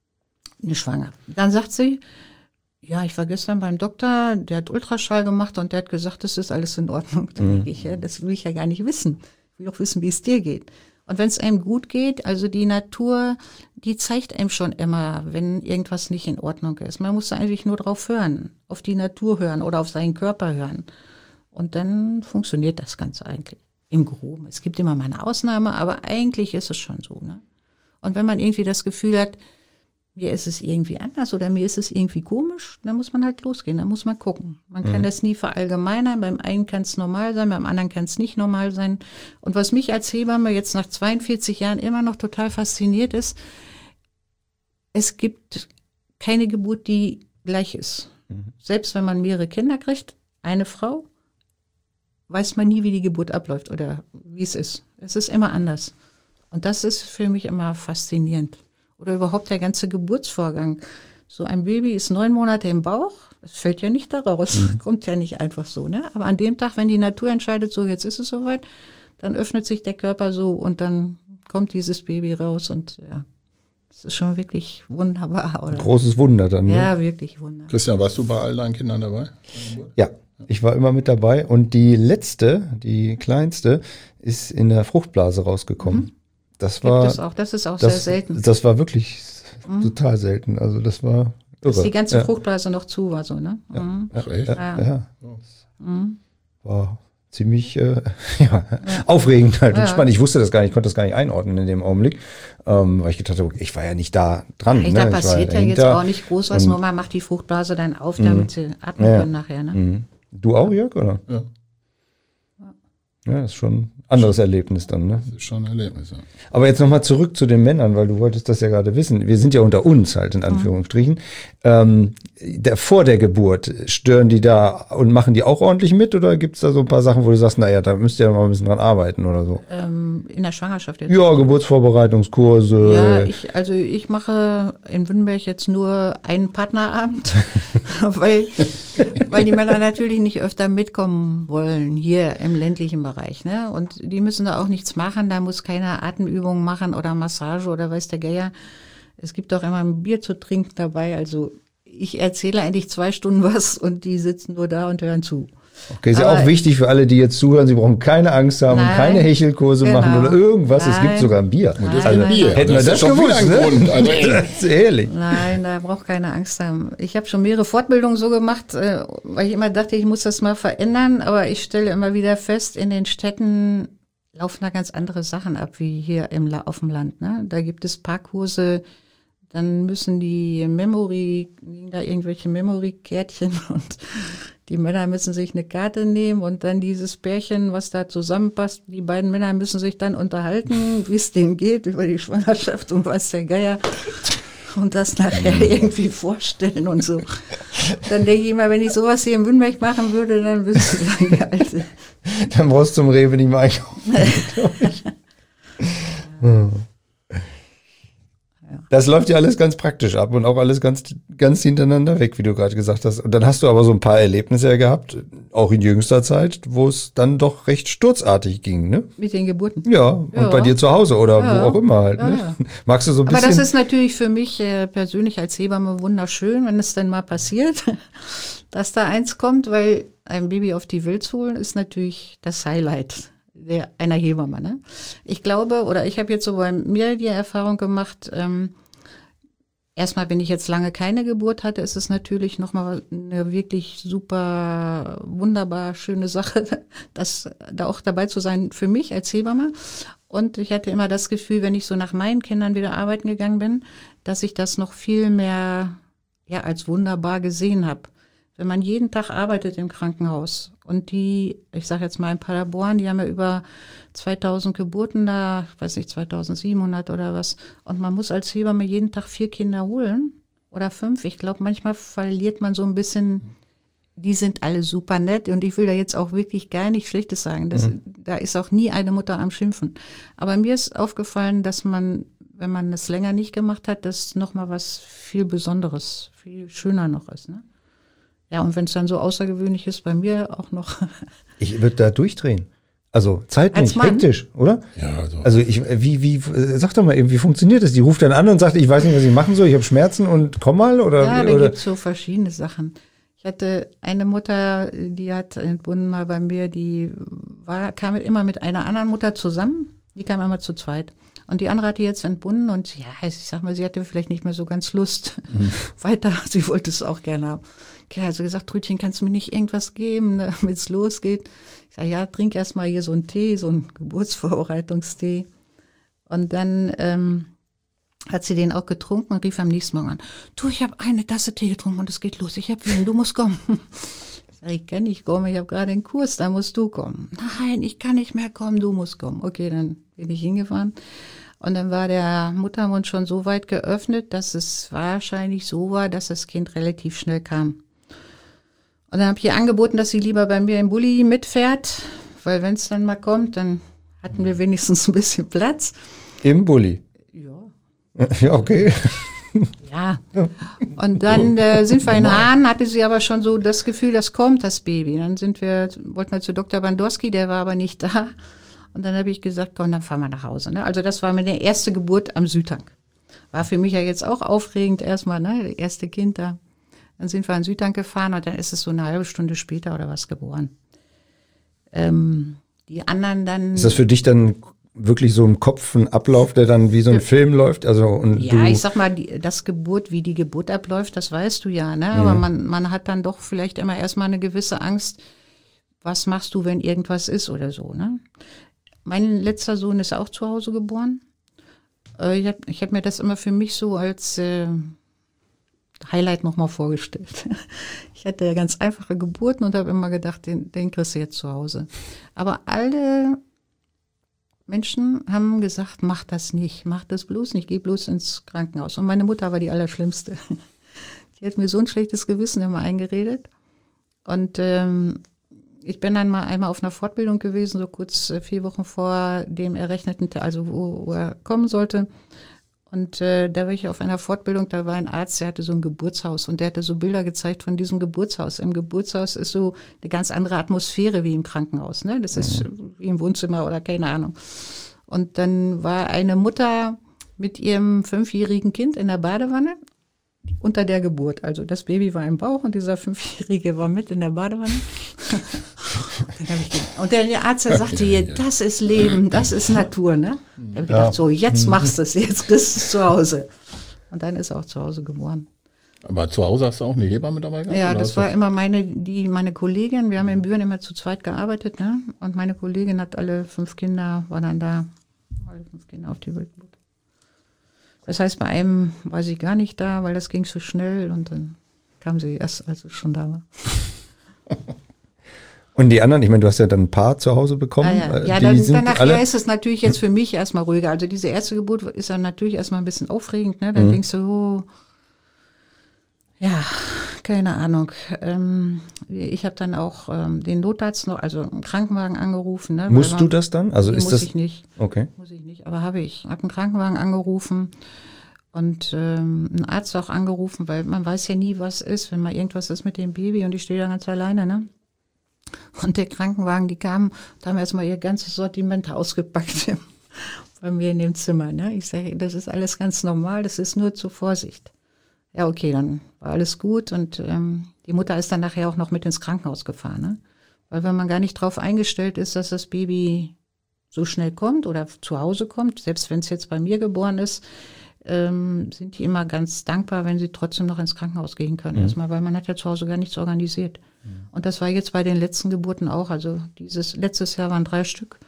Eine Schwangere. Dann sagt sie, ja, ich war gestern beim Doktor, der hat Ultraschall gemacht und der hat gesagt, das ist alles in Ordnung. Da denke ich, ja, das will ich ja gar nicht wissen. Ich will auch wissen, wie es dir geht. Und wenn es einem gut geht, also die Natur, die zeigt einem schon immer, wenn irgendwas nicht in Ordnung ist. Man muss eigentlich nur drauf hören, auf die Natur hören oder auf seinen Körper hören. Und dann funktioniert das Ganze eigentlich im Groben. Es gibt immer mal eine Ausnahme, aber eigentlich ist es schon so. Ne? Und wenn man irgendwie das Gefühl hat, mir ist es irgendwie anders oder mir ist es irgendwie komisch, dann muss man halt losgehen, dann muss man gucken. Man kann mhm. das nie verallgemeinern, beim einen kann es normal sein, beim anderen kann es nicht normal sein. Und was mich als Hebamme jetzt nach zweiundvierzig Jahren immer noch total fasziniert ist, es gibt keine Geburt, die gleich ist. Mhm. Selbst wenn man mehrere Kinder kriegt, eine Frau, weiß man nie, wie die Geburt abläuft oder wie es ist. Es ist immer anders. Und das ist für mich immer faszinierend. Oder überhaupt der ganze Geburtsvorgang. So ein Baby ist neun Monate im Bauch, das fällt ja nicht daraus, mhm. kommt ja nicht einfach so. Ne? Aber an dem Tag, wenn die Natur entscheidet, so jetzt ist es soweit, dann öffnet sich der Körper so und dann kommt dieses Baby raus und ja, das ist schon wirklich wunderbar. Oder? Großes Wunder dann. Ne? Ja, wirklich wunderbar. Christian, warst du bei all deinen Kindern dabei? Ja, ich war immer mit dabei und die letzte, die kleinste, ist in der Fruchtblase rausgekommen. Mhm. Das war, das, auch, das ist auch das, sehr selten. Das war wirklich mhm. total selten. Also das war irre. Dass die ganze ja. Fruchtblase noch zu war, so, ne? Ja, mhm. ja, echt? Ja, ja. Oh. Mhm. War ziemlich äh, ja, ja. aufregend halt ja. und spannend. Ich wusste das gar nicht, ich konnte das gar nicht einordnen in dem Augenblick, ähm, weil ich gedacht habe, ich war ja nicht da dran. Ja, ne? Da passiert ja jetzt auch nicht groß was, und, nur man macht die Fruchtblase dann auf, damit mhm. sie atmen ja. können nachher. Ne? Mhm. Du auch, Jörg, oder? Ja. Ja, das ist schon anderes Erlebnis dann, ne? Das ist schon ein Erlebnis, ja. Aber jetzt nochmal zurück zu den Männern, weil du wolltest das ja gerade wissen. Wir sind ja unter uns halt, in Anführungsstrichen. Mhm. Ähm, der, vor der Geburt, stören die da und machen die auch ordentlich mit? Oder gibt's da so ein paar Sachen, wo du sagst, naja, da müsst ihr ja mal ein bisschen dran arbeiten oder so? Ähm, in der Schwangerschaft jetzt? Ja, Geburtsvorbereitungskurse. Ja, ich, also ich mache in Wünnenberg jetzt nur einen Partnerabend, weil, weil die Männer natürlich nicht öfter mitkommen wollen, hier im ländlichen Bereich, ne? Und die müssen da auch nichts machen, da muss keiner Atemübungen machen oder Massage oder weiß der Geier. Es gibt auch immer ein Bier zu trinken dabei, also ich erzähle eigentlich zwei Stunden was und die sitzen nur da und hören zu. Okay, ist ja auch wichtig für alle, die jetzt zuhören, sie brauchen keine Angst haben nein, und keine Hechelkurse genau. machen oder irgendwas. Nein. Es gibt sogar ein Bier. Und das also, ist ein Bier. Hätten wir das, das, ist schon gewusst, wieder ein ne? Grund. Also, Das ist ehrlich. Nein, da braucht keine Angst haben. Ich habe schon mehrere Fortbildungen so gemacht, äh, weil ich immer dachte, ich muss das mal verändern, aber ich stelle immer wieder fest, in den Städten laufen da ganz andere Sachen ab, wie hier im La- auf dem Land. Ne? Da gibt es Parkkurse, dann müssen die Memory, liegen da irgendwelche Memory-Kärtchen und die Männer müssen sich eine Karte nehmen und dann dieses Pärchen, was da zusammenpasst, die beiden Männer müssen sich dann unterhalten, wie es denen geht, über die Schwangerschaft und was der Geier und das nachher irgendwie vorstellen und so. Dann denke ich immer, wenn ich sowas hier in Wünnberg machen würde, dann wüsste ich sagen, der Alte. Dann brauchst du zum Rewe nicht mehr einkaufen. hm. Das läuft ja alles ganz praktisch ab und auch alles ganz, ganz hintereinander weg, wie du gerade gesagt hast. Und dann hast du aber so ein paar Erlebnisse ja gehabt, auch in jüngster Zeit, wo es dann doch recht sturzartig ging, ne? Mit den Geburten. Ja, und Ja. bei dir zu Hause oder Ja. wo auch immer halt, Ja, ne? ja. Magst du so ein bisschen? Aber das ist natürlich für mich äh, persönlich als Hebamme wunderschön, wenn es dann mal passiert, dass da eins kommt, weil ein Baby auf die Welt zu holen, ist natürlich das Highlight der, einer Hebamme. Ne? Ich glaube, oder ich habe jetzt so bei mir die Erfahrung gemacht, ähm, erstmal, wenn ich jetzt lange keine Geburt hatte, ist es natürlich nochmal eine wirklich super, wunderbar schöne Sache, das da auch dabei zu sein für mich als Hebamme. Und ich hatte immer das Gefühl, wenn ich so nach meinen Kindern wieder arbeiten gegangen bin, dass ich das noch viel mehr ja als wunderbar gesehen habe. Wenn man jeden Tag arbeitet im Krankenhaus und die, ich sage jetzt mal in Paderborn, die haben ja über zweitausend Geburten da, ich weiß nicht, zweitausendsiebenhundert oder was. Und man muss als Hebamme jeden Tag vier Kinder holen oder fünf. Ich glaube, manchmal verliert man so ein bisschen, die sind alle super nett und ich will da jetzt auch wirklich gar nichts Schlechtes sagen. Das, mhm. Da ist auch nie eine Mutter am Schimpfen. Aber mir ist aufgefallen, dass man, wenn man das länger nicht gemacht hat, das nochmal was viel Besonderes, viel schöner noch ist, ne? Ja, und wenn es dann so außergewöhnlich ist, bei mir auch noch. Ich würde da durchdrehen. Also zeitlich, Als Mann? hektisch, oder? Ja, also. Also ich, wie, wie, sag doch mal eben, wie funktioniert das? Die ruft dann an und sagt, ich weiß nicht, was ich machen soll, ich habe Schmerzen und komm mal, oder? Ja, da oder? gibt's so verschiedene Sachen. Ich hatte eine Mutter, die hat entbunden mal bei mir, die war, kam immer mit einer anderen Mutter zusammen, die kam immer zu zweit. Und die andere hatte jetzt entbunden und ja, ich sag mal, sie hatte vielleicht nicht mehr so ganz Lust mhm. weiter. Sie wollte es auch gerne haben. Okay, also gesagt, Trütchen, kannst du mir nicht irgendwas geben, damit es losgeht? Ich sage, ja, trink erst mal hier so einen Tee, so einen Geburtsvorbereitungstee. Und dann ähm, hat sie den auch getrunken und rief am nächsten Morgen an, du, ich habe eine Tasse Tee getrunken und es geht los. Ich habe Wien, du musst kommen. Ich sage, ich kann nicht kommen, ich habe gerade einen Kurs, da musst du kommen. Nein, ich kann nicht mehr kommen, du musst kommen. Okay, dann bin ich hingefahren. Und dann war der Muttermund schon so weit geöffnet, dass es wahrscheinlich so war, dass das Kind relativ schnell kam. Und dann habe ich ihr angeboten, dass sie lieber bei mir im Bulli mitfährt, weil wenn es dann mal kommt, dann hatten wir wenigstens ein bisschen Platz. Im Bulli? Ja. Ja, okay. Ja. Und dann äh, sind wir in Hahn, hatte sie aber schon so das Gefühl, das kommt, das Baby. Dann sind wir, wollten wir zu Doktor Bandorski, der war aber nicht da. Und dann habe ich gesagt, komm, dann fahren wir nach Hause. Ne? Also das war meine erste Geburt am Südhang. War für mich ja jetzt auch aufregend erstmal, ne, das erste Kind da. Dann sind wir an Südhang gefahren und dann ist es so eine halbe Stunde später oder was geboren. Ähm, die anderen dann... Ist das für dich dann wirklich so im Kopf ein Ablauf, der dann wie so ein ja. Film läuft? Also und ja, du ich sag mal, die, das Geburt, wie die Geburt abläuft, das weißt du ja, ne? Aber mhm. man, man hat dann doch vielleicht immer erstmal eine gewisse Angst, was machst du, wenn irgendwas ist oder so, ne? Mein letzter Sohn ist auch zu Hause geboren. Äh, ich habe ich hab mir das immer für mich so als äh, Highlight nochmal vorgestellt. Ich hatte ja ganz einfache Geburten und habe immer gedacht, den, den kriegst du jetzt zu Hause. Aber alle Menschen haben gesagt, mach das nicht, mach das bloß nicht, geh bloß ins Krankenhaus. Und meine Mutter war die Allerschlimmste. Die hat mir so ein schlechtes Gewissen immer eingeredet. Und ähm, ich bin dann mal einmal auf einer Fortbildung gewesen, so kurz äh, vier Wochen vor dem errechneten, also wo, wo er kommen sollte. Und äh, da war ich auf einer Fortbildung, da war ein Arzt, der hatte so ein Geburtshaus und der hatte so Bilder gezeigt von diesem Geburtshaus. Im Geburtshaus ist so eine ganz andere Atmosphäre wie im Krankenhaus, ne? Das ist mhm. wie im Wohnzimmer oder keine Ahnung. Und dann war eine Mutter mit ihrem fünfjährigen Kind in der Badewanne unter der Geburt. Also das Baby war im Bauch und dieser Fünfjährige war mit in der Badewanne. Dann hab ich und der Arzt der sagte hier, das ist Leben, das ist Natur, ne? Da habe ich gedacht, so, jetzt machst du es, jetzt kriegst du es zu Hause. Und dann ist er auch zu Hause geboren. Aber zu Hause hast du auch eine Hebamme dabei gehabt? Ja, das war immer meine, die, meine Kollegin, wir haben in Büren immer zu zweit gearbeitet, ne? Und meine Kollegin hat alle fünf Kinder, war dann da, alle fünf Kinder auf die Welt gebracht. Das heißt, bei einem war sie gar nicht da, weil das ging so schnell und dann kam sie erst, als ich schon da war. Und die anderen, ich meine, du hast ja dann ein Paar zu Hause bekommen. Ah, ja, ja die dann, sind dann nachher alle ist es natürlich jetzt für mich erstmal ruhiger. Also diese erste Geburt ist dann natürlich erstmal ein bisschen aufregend. Ne? Dann Mhm. denkst du, oh, ja, keine Ahnung. Ähm, ich habe dann auch ähm, den Notarzt noch, also einen Krankenwagen angerufen. Ne? Musst Weil du man- das dann? Also Nee, ist muss das ich nicht. okay? Muss ich nicht, aber habe ich. Habe einen Krankenwagen angerufen und ähm, einen Arzt auch angerufen, weil man weiß ja nie, was ist, wenn mal irgendwas ist mit dem Baby und ich stehe da ganz alleine, ne? Und der Krankenwagen, die kamen und haben erstmal ihr ganzes Sortiment ausgepackt bei mir in dem Zimmer, ne? Ich sage, das ist alles ganz normal, das ist nur zur Vorsicht. Ja, okay, dann war alles gut und ähm, die Mutter ist dann nachher auch noch mit ins Krankenhaus gefahren, ne? Weil wenn man gar nicht drauf eingestellt ist, dass das Baby so schnell kommt oder zu Hause kommt, selbst wenn es jetzt bei mir geboren ist, ähm, sind die immer ganz dankbar, wenn sie trotzdem noch ins Krankenhaus gehen können. Mhm. Erstmal, weil man hat ja zu Hause gar nichts organisiert. Mhm. Und das war jetzt bei den letzten Geburten auch. Also dieses letztes Jahr waren drei Stück.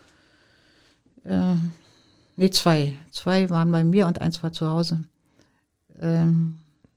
Äh, nee, zwei. Zwei waren bei mir und eins war zu Hause. Ähm,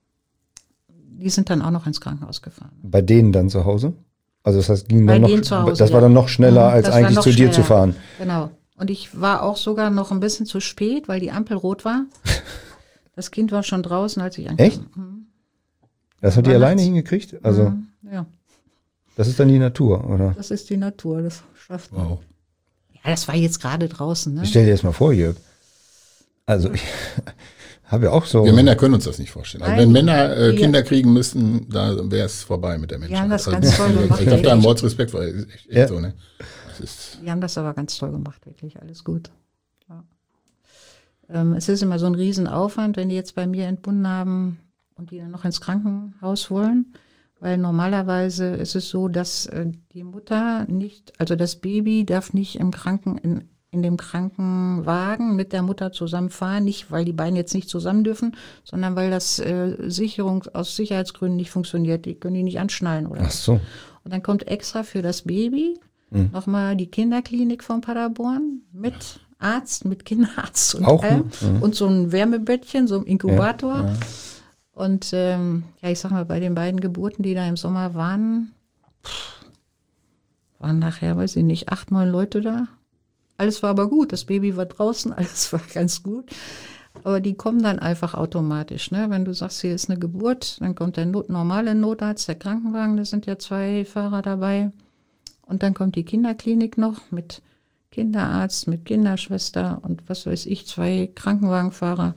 die sind dann auch noch ins Krankenhaus gefahren. Bei denen dann zu Hause? Also das heißt, ging Bei dann noch, denen zu Hause, das war ja. dann noch schneller, Mhm, als das war eigentlich noch zu dir zu schneller. fahren. Genau. Und ich war auch sogar noch ein bisschen zu spät, weil die Ampel rot war. Das Kind war schon draußen, als ich ankam. Echt? Das hat die War alleine nachts. hingekriegt? Also Mhm, ja, das ist dann die Natur, oder? das ist die Natur, das schafft man. Wow. Ja, das war jetzt gerade draußen, ne? Stell dir das mal vor, Jörg. Also ich habe ja auch so. Wir Männer können uns das nicht vorstellen. Also Nein, wenn Männer äh, wir- Kinder kriegen müssten, da wäre es vorbei mit der Menschheit. haben das Also, ganz toll gemacht, Ich habe da einen echt. Mordsrespekt vor. Ist echt, echt Ja. so, ne? Das ist, Die haben das aber ganz toll gemacht, wirklich, alles gut. Ja. Ähm, es ist immer so ein Riesenaufwand, wenn die jetzt bei mir entbunden haben und die dann noch ins Krankenhaus wollen, weil normalerweise ist es so, dass äh, die Mutter nicht, also das Baby darf nicht im Kranken, in, in dem Krankenwagen mit der Mutter zusammenfahren, nicht weil die beiden jetzt nicht zusammen dürfen, sondern weil das äh, Sicherung aus Sicherheitsgründen nicht funktioniert. Die können die nicht anschnallen oder Ach so. und dann kommt extra für das Baby nochmal die Kinderklinik von Paderborn mit Arzt, mit Kinderarzt und Auch, allem. ne? Und so ein Wärmebettchen, so ein Inkubator. ja. Und ähm, ja, ich sag mal, bei den beiden Geburten, die da im Sommer waren, pff, waren nachher, weiß ich nicht, acht, neun Leute da. Alles war aber gut. Das Baby war draußen, alles war ganz gut. Aber die kommen dann einfach automatisch. Ne? Wenn du sagst, hier ist eine Geburt, dann kommt der Not normale Notarzt, der Krankenwagen, da sind ja zwei Fahrer dabei. Und dann kommt die Kinderklinik noch mit Kinderarzt, mit Kinderschwester und was weiß ich, zwei Krankenwagenfahrer.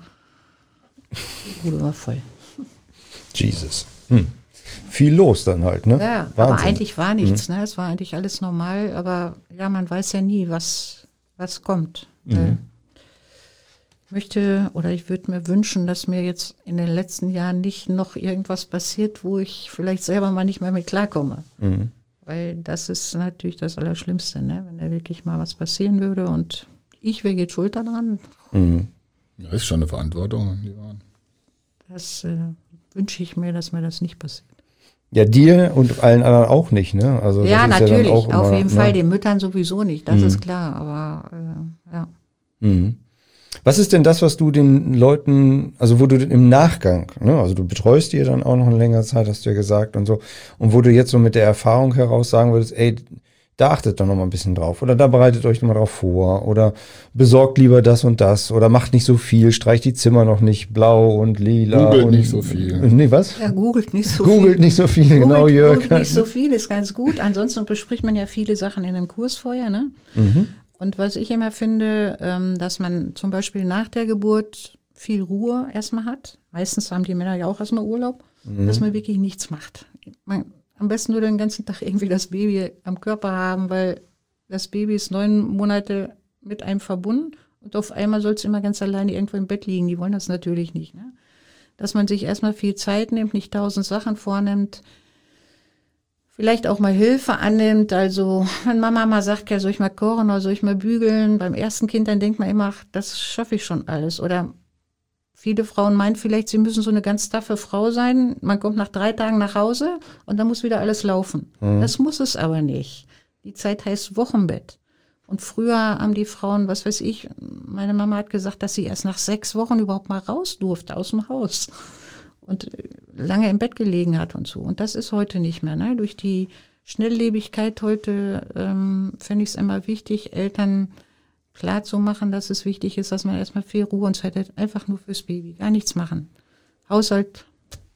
Die Bude war voll. Jesus. Hm. Viel los dann halt, ne? Ja, aber Wahnsinn. eigentlich war nichts. Ne? Es war eigentlich alles normal. Aber ja, man weiß ja nie, was, was kommt. Mhm. Ich möchte oder ich würde mir wünschen, dass mir jetzt in den letzten Jahren nicht noch irgendwas passiert, wo ich vielleicht selber mal nicht mehr mit klarkomme. Mhm. Weil das ist natürlich das Allerschlimmste, ne? Wenn da wirklich mal was passieren würde und ich wäre jetzt schuld daran. Mhm. Das ist schon eine Verantwortung. Die waren. Das äh, wünsche ich mir, dass mir das nicht passiert. Ja, dir und allen anderen auch nicht, ne? Also das Ja, ist natürlich, ja dann auch auf immer, jeden ne? Fall, den Müttern sowieso nicht, das Mhm. ist klar, aber äh, ja. Mhm. Was ist denn das, was du den Leuten, also wo du im Nachgang, ne, also du betreust die ja dann auch noch eine längere Zeit, hast du ja gesagt und so, und wo du jetzt so mit der Erfahrung heraus sagen würdest, ey, Da achtet doch noch mal ein bisschen drauf. Oder da bereitet euch noch mal drauf vor. Oder besorgt lieber das und das. Oder macht nicht so viel, streicht die Zimmer noch nicht blau und lila. Googelt und, nicht so viel. Nee, was? Ja, googelt nicht so Googelt viel. nicht so viel, genau, Googelt, Jörg. googelt nicht so viel, ist ganz gut. Ansonsten bespricht man ja viele Sachen in einem Kurs vorher, ne? Mhm. Und was ich immer finde, ähm, dass man zum Beispiel nach der Geburt viel Ruhe erstmal hat. Meistens haben die Männer ja auch erstmal Urlaub, mhm. dass man wirklich nichts macht. Man, am besten nur den ganzen Tag irgendwie das Baby am Körper haben, weil das Baby ist neun Monate mit einem verbunden und auf einmal soll es immer ganz alleine irgendwo im Bett liegen. Die wollen das natürlich nicht, ne? Dass man sich erstmal viel Zeit nimmt, nicht tausend Sachen vornimmt, vielleicht auch mal Hilfe annimmt. Also wenn Mama mal sagt, ja, soll ich mal kochen oder soll ich mal bügeln? Beim ersten Kind, dann denkt man immer, ach, das schaffe ich schon alles. Oder viele Frauen meinen vielleicht, sie müssen so eine ganz taffe Frau sein. Man kommt nach drei Tagen nach Hause und dann muss wieder alles laufen. Mhm. Das muss es aber nicht. Die Zeit heißt Wochenbett. Und früher haben die Frauen, was weiß ich, meine Mama hat gesagt, dass sie erst nach sechs Wochen überhaupt mal raus durfte aus dem Haus und lange im Bett gelegen hat und so. Und das ist heute nicht mehr. Ne? Durch die Schnelllebigkeit heute ähm, finde ich es immer wichtig, Eltern klar zu machen, dass es wichtig ist, dass man erstmal viel Ruhe und Zeit hat, einfach nur fürs Baby, gar nichts machen. Haushalt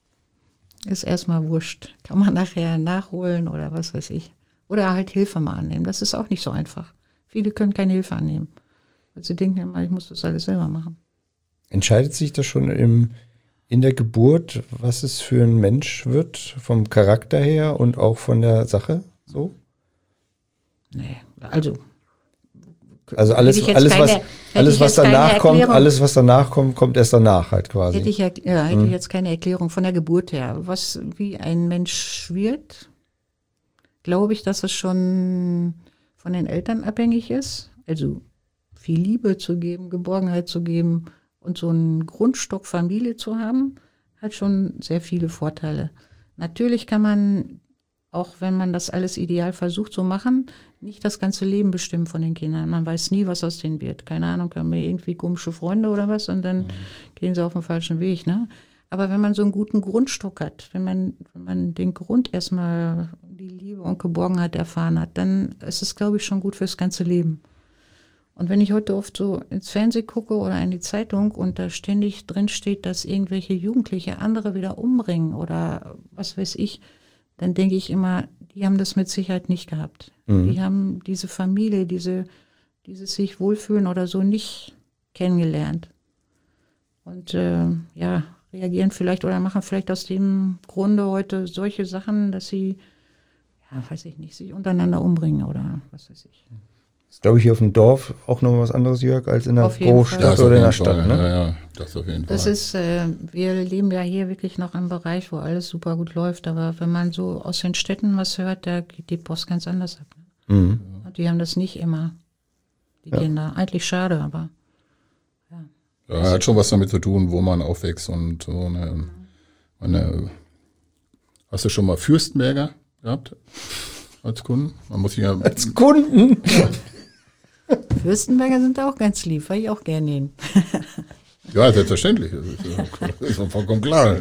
ist erstmal wurscht. Kann man nachher nachholen oder was weiß ich. Oder halt Hilfe mal annehmen. Das ist auch nicht so einfach. Viele können keine Hilfe annehmen. Weil sie denken immer, ich muss das alles selber machen. Entscheidet sich das schon im, in der Geburt, was es für ein Mensch wird, vom Charakter her und auch von der Sache so? Nee, also Also alles, alles, keine, was, alles, was danach kommt, alles, was danach kommt, kommt erst danach halt quasi. Hätte ich, ja, hätte ich jetzt keine Erklärung von der Geburt her. Was, wie ein Mensch wird, glaube ich, dass es schon von den Eltern abhängig ist. Also viel Liebe zu geben, Geborgenheit zu geben und so einen Grundstock Familie zu haben, hat schon sehr viele Vorteile. Natürlich kann man, auch wenn man das alles ideal versucht zu machen, nicht das ganze Leben bestimmen von den Kindern. Man weiß nie, was aus denen wird. Keine Ahnung, haben wir irgendwie komische Freunde oder was und dann mhm. gehen sie auf den falschen Weg, ne? Aber wenn man so einen guten Grundstock hat, wenn man, wenn man den Grund erstmal die Liebe und Geborgenheit erfahren hat, dann ist es, glaube ich, schon gut fürs ganze Leben. Und wenn ich heute oft so ins Fernsehen gucke oder in die Zeitung und da ständig drin steht, dass irgendwelche Jugendliche andere wieder umbringen oder was weiß ich, dann denke ich immer, die haben das mit Sicherheit nicht gehabt. Mhm. Die haben diese Familie, diese, dieses sich wohlfühlen oder so nicht kennengelernt. Und äh, ja, reagieren vielleicht oder machen vielleicht aus dem Grunde heute solche Sachen, dass sie, ja, weiß ich nicht, sich untereinander umbringen oder was weiß ich. Das ist, glaube ich, hier auf dem Dorf auch noch was anderes, Jörg, als in der Großstadt ja, oder in der Stadt. Fall, Ne? Ja, ja, das auf jeden Fall. Das ist, äh, wir leben ja hier wirklich noch im Bereich, wo alles super gut läuft, aber wenn man so aus den Städten was hört, da geht die Post ganz anders ab. Ne? Mhm. Und die haben das nicht immer, die ja. Kinder. Eigentlich schade, aber ja. Ja, hat schon was damit zu tun, wo man aufwächst und so eine, eine hast du schon mal Fürstenberger gehabt als Kunden? Man muss ja als Kunden? Ja. Fürstenberger sind auch ganz lieb, weil ich auch gerne nehmen. Ja, selbstverständlich. Das ist, das ist vollkommen klar.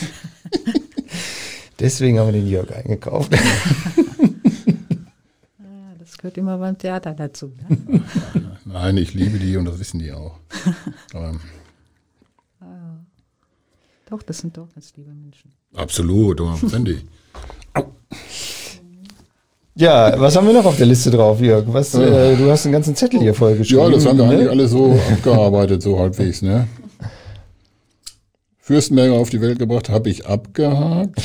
Deswegen haben wir den Jörg eingekauft. Das gehört immer beim Theater dazu. Ne? Nein, ich liebe die und das wissen die auch. Aber ah, doch, das sind doch ganz liebe Menschen. Absolut, hundertprozentig. Ja, was haben wir noch auf der Liste drauf, Jörg? Was, äh, du hast einen ganzen Zettel hier vollgeschrieben. Ja, das haben wir ne? eigentlich alle so abgearbeitet, so halbwegs, ne? Fürstenberger auf die Welt gebracht, habe ich abgehakt.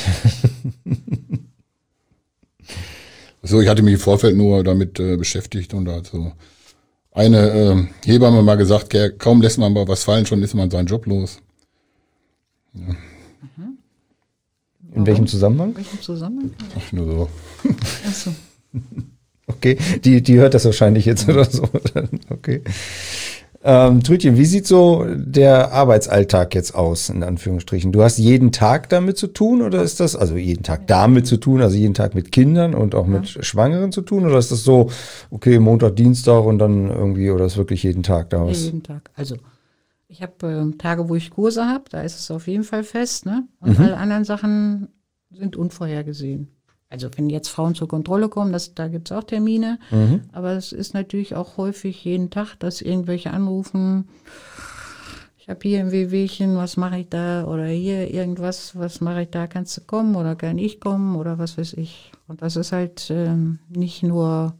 So, ich hatte mich im Vorfeld nur damit äh, beschäftigt und da so eine äh, Hebamme mal gesagt, kaum lässt man mal was fallen, schon ist man seinen Job los. Ja. Mhm. In welchem Zusammenhang? In welchem Zusammenhang? Ach, nur so. Ach so. Okay, die, die hört das wahrscheinlich jetzt oder so. Okay. Ähm, Trütchen, wie sieht so der Arbeitsalltag jetzt aus, in Anführungsstrichen? Du hast jeden Tag damit zu tun oder ist das, also jeden Tag damit zu tun, also jeden Tag mit Kindern und auch mit ja. Schwangeren zu tun? Oder ist das so, okay, Montag, Dienstag und dann irgendwie, oder ist wirklich jeden Tag da was? Ja, jeden Tag. Also ich habe äh, Tage, wo ich Kurse habe, da ist es auf jeden Fall fest, ne? Und mhm. alle anderen Sachen sind unvorhergesehen. Also wenn jetzt Frauen zur Kontrolle kommen, das, da gibt's auch Termine. Mhm. Aber es ist natürlich auch häufig jeden Tag, dass irgendwelche anrufen, ich habe hier ein Wehwehchen, was mache ich da? Oder hier irgendwas, was mache ich da? Kannst du kommen oder kann ich kommen oder was weiß ich. Und das ist halt ähm, nicht nur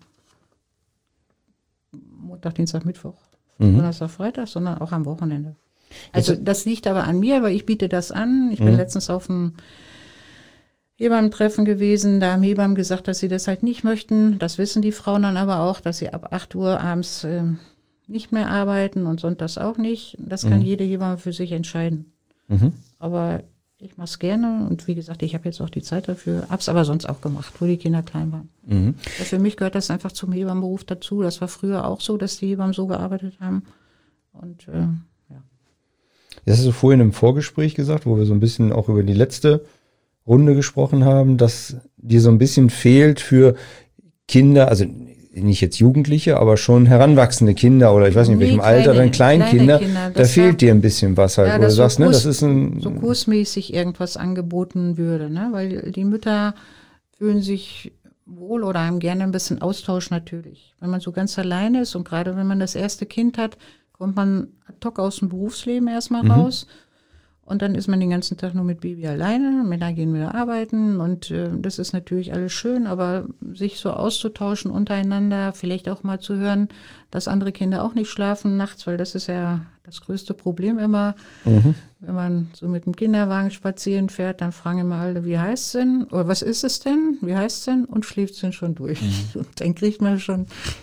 Montag, Dienstag, Mittwoch, Mhm. Donnerstag, Freitag, sondern auch am Wochenende. Also das liegt aber an mir, weil ich biete das an. Ich bin Mhm. letztens auf einem Hebammentreffen gewesen. Da haben Hebammen gesagt, dass sie das halt nicht möchten. Das wissen die Frauen dann aber auch, dass sie ab acht Uhr abends äh, nicht mehr arbeiten und sonntags auch nicht. Das kann Mhm. jede Hebamme für sich entscheiden. Mhm. Aber ich mache es gerne und wie gesagt, ich habe jetzt auch die Zeit dafür. Hab's aber sonst auch gemacht, wo die Kinder klein waren. Mhm. Ja, für mich gehört das einfach zum Hebammenberuf dazu. Das war früher auch so, dass die Hebammen so gearbeitet haben. Und äh, ja. Das hast du vorhin im Vorgespräch gesagt, wo wir so ein bisschen auch über die letzte Runde gesprochen haben, dass dir so ein bisschen fehlt für Kinder, also nicht jetzt Jugendliche, aber schon heranwachsende Kinder oder ich weiß nicht in Nee, welchem Alter, kleine- dann Kleinkinder, kleine Kinder, da das fehlt war- dir ein bisschen was halt. Ja, Oder du dass so sagst, ne, Kurs- das ist ein, so kursmäßig irgendwas angeboten würde, ne? Weil die Mütter fühlen sich wohl oder haben gerne ein bisschen Austausch natürlich. Wenn man so ganz alleine ist und gerade wenn man das erste Kind hat, kommt man ad hoc aus dem Berufsleben erstmal Mhm. raus und dann ist man den ganzen Tag nur mit Baby alleine, Männer gehen wieder arbeiten und äh, das ist natürlich alles schön, aber sich so auszutauschen untereinander, vielleicht auch mal zu hören, dass andere Kinder auch nicht schlafen nachts, weil das ist ja das größte Problem immer. Mhm. Wenn man so mit dem Kinderwagen spazieren fährt, dann fragen immer alle, wie heißt es denn? Oder was ist es denn? Wie heißt es denn? Und schläft es denn schon durch. Mhm. Und dann kriegt man schon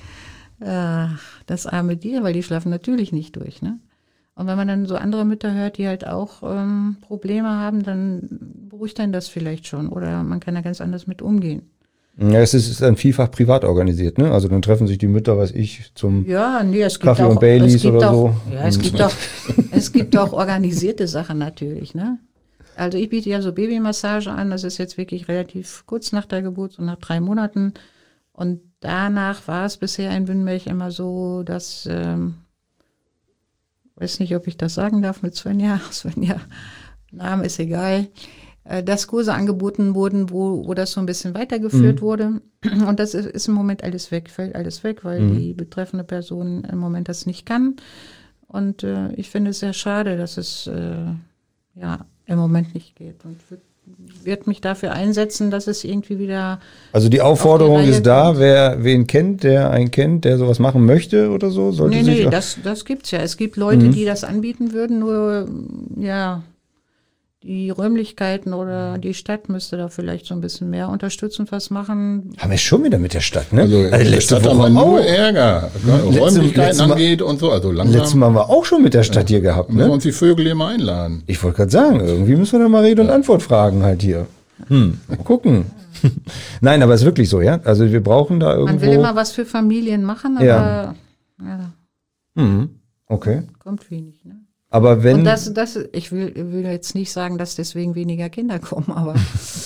äh, das arme Tier, weil die schlafen natürlich nicht durch. Ne? Und wenn man dann so andere Mütter hört, die halt auch ähm, Probleme haben, dann beruhigt dann das vielleicht schon. Oder man kann da ganz anders mit umgehen. ja, es ist, ist dann vielfach privat organisiert, ne? Also dann treffen sich die Mütter, weiß ich, zum Ja, nee, es gibt Kaffee auch, und Baileys es gibt oder auch, so. Ja, es gibt auch, es gibt auch organisierte Sachen natürlich, ne? Also ich biete ja so Babymassage an, das ist jetzt wirklich relativ kurz nach der Geburt, so nach drei Monaten. Und danach war es bisher in Wünnberg immer so, dass, ähm, weiß nicht, ob ich das sagen darf mit Svenja, Svenja, Name ist egal, äh, dass Kurse angeboten wurden, wo, wo das so ein bisschen weitergeführt Mhm. wurde. Und das ist, ist im Moment alles weg, fällt alles weg, weil Mhm. die betreffende Person im Moment das nicht kann. Und äh, ich finde es sehr schade, dass es äh, ja im Moment nicht geht. Und wird, wird mich dafür einsetzen, dass es irgendwie wieder. Also die Aufforderung Auf die Reihe ist da, kommt. wer wen kennt, der einen kennt, der sowas machen möchte oder so, sollte Nee, sich nee, auch- das, das gibt's ja. Es gibt Leute, Mhm. die das anbieten würden, nur ja, die Räumlichkeiten oder die Stadt müsste da vielleicht so ein bisschen mehr unterstützend was machen. haben wir schon wieder mit der Stadt, ne? Also, Also die letzte Stadt Woche haben wir nur auch. Ärger, was Letzte- Räumlichkeiten letzte Mal- angeht und so. Also Letztes langsam Mal haben wir auch schon mit der Stadt hier gehabt, müssen wir ne? uns die Vögel hier mal einladen. Ich wollte gerade sagen, irgendwie müssen wir da mal Rede und Antwort fragen halt hier. Hm, mal gucken. Nein, aber es ist wirklich so, ja? Also wir brauchen da Man will irgendwo. immer was für Familien machen, aber Ja. ja, Mhm, okay. kommt wenig. Ne? Aber wenn. Und das, das, ich will, will jetzt nicht sagen, dass deswegen weniger Kinder kommen, aber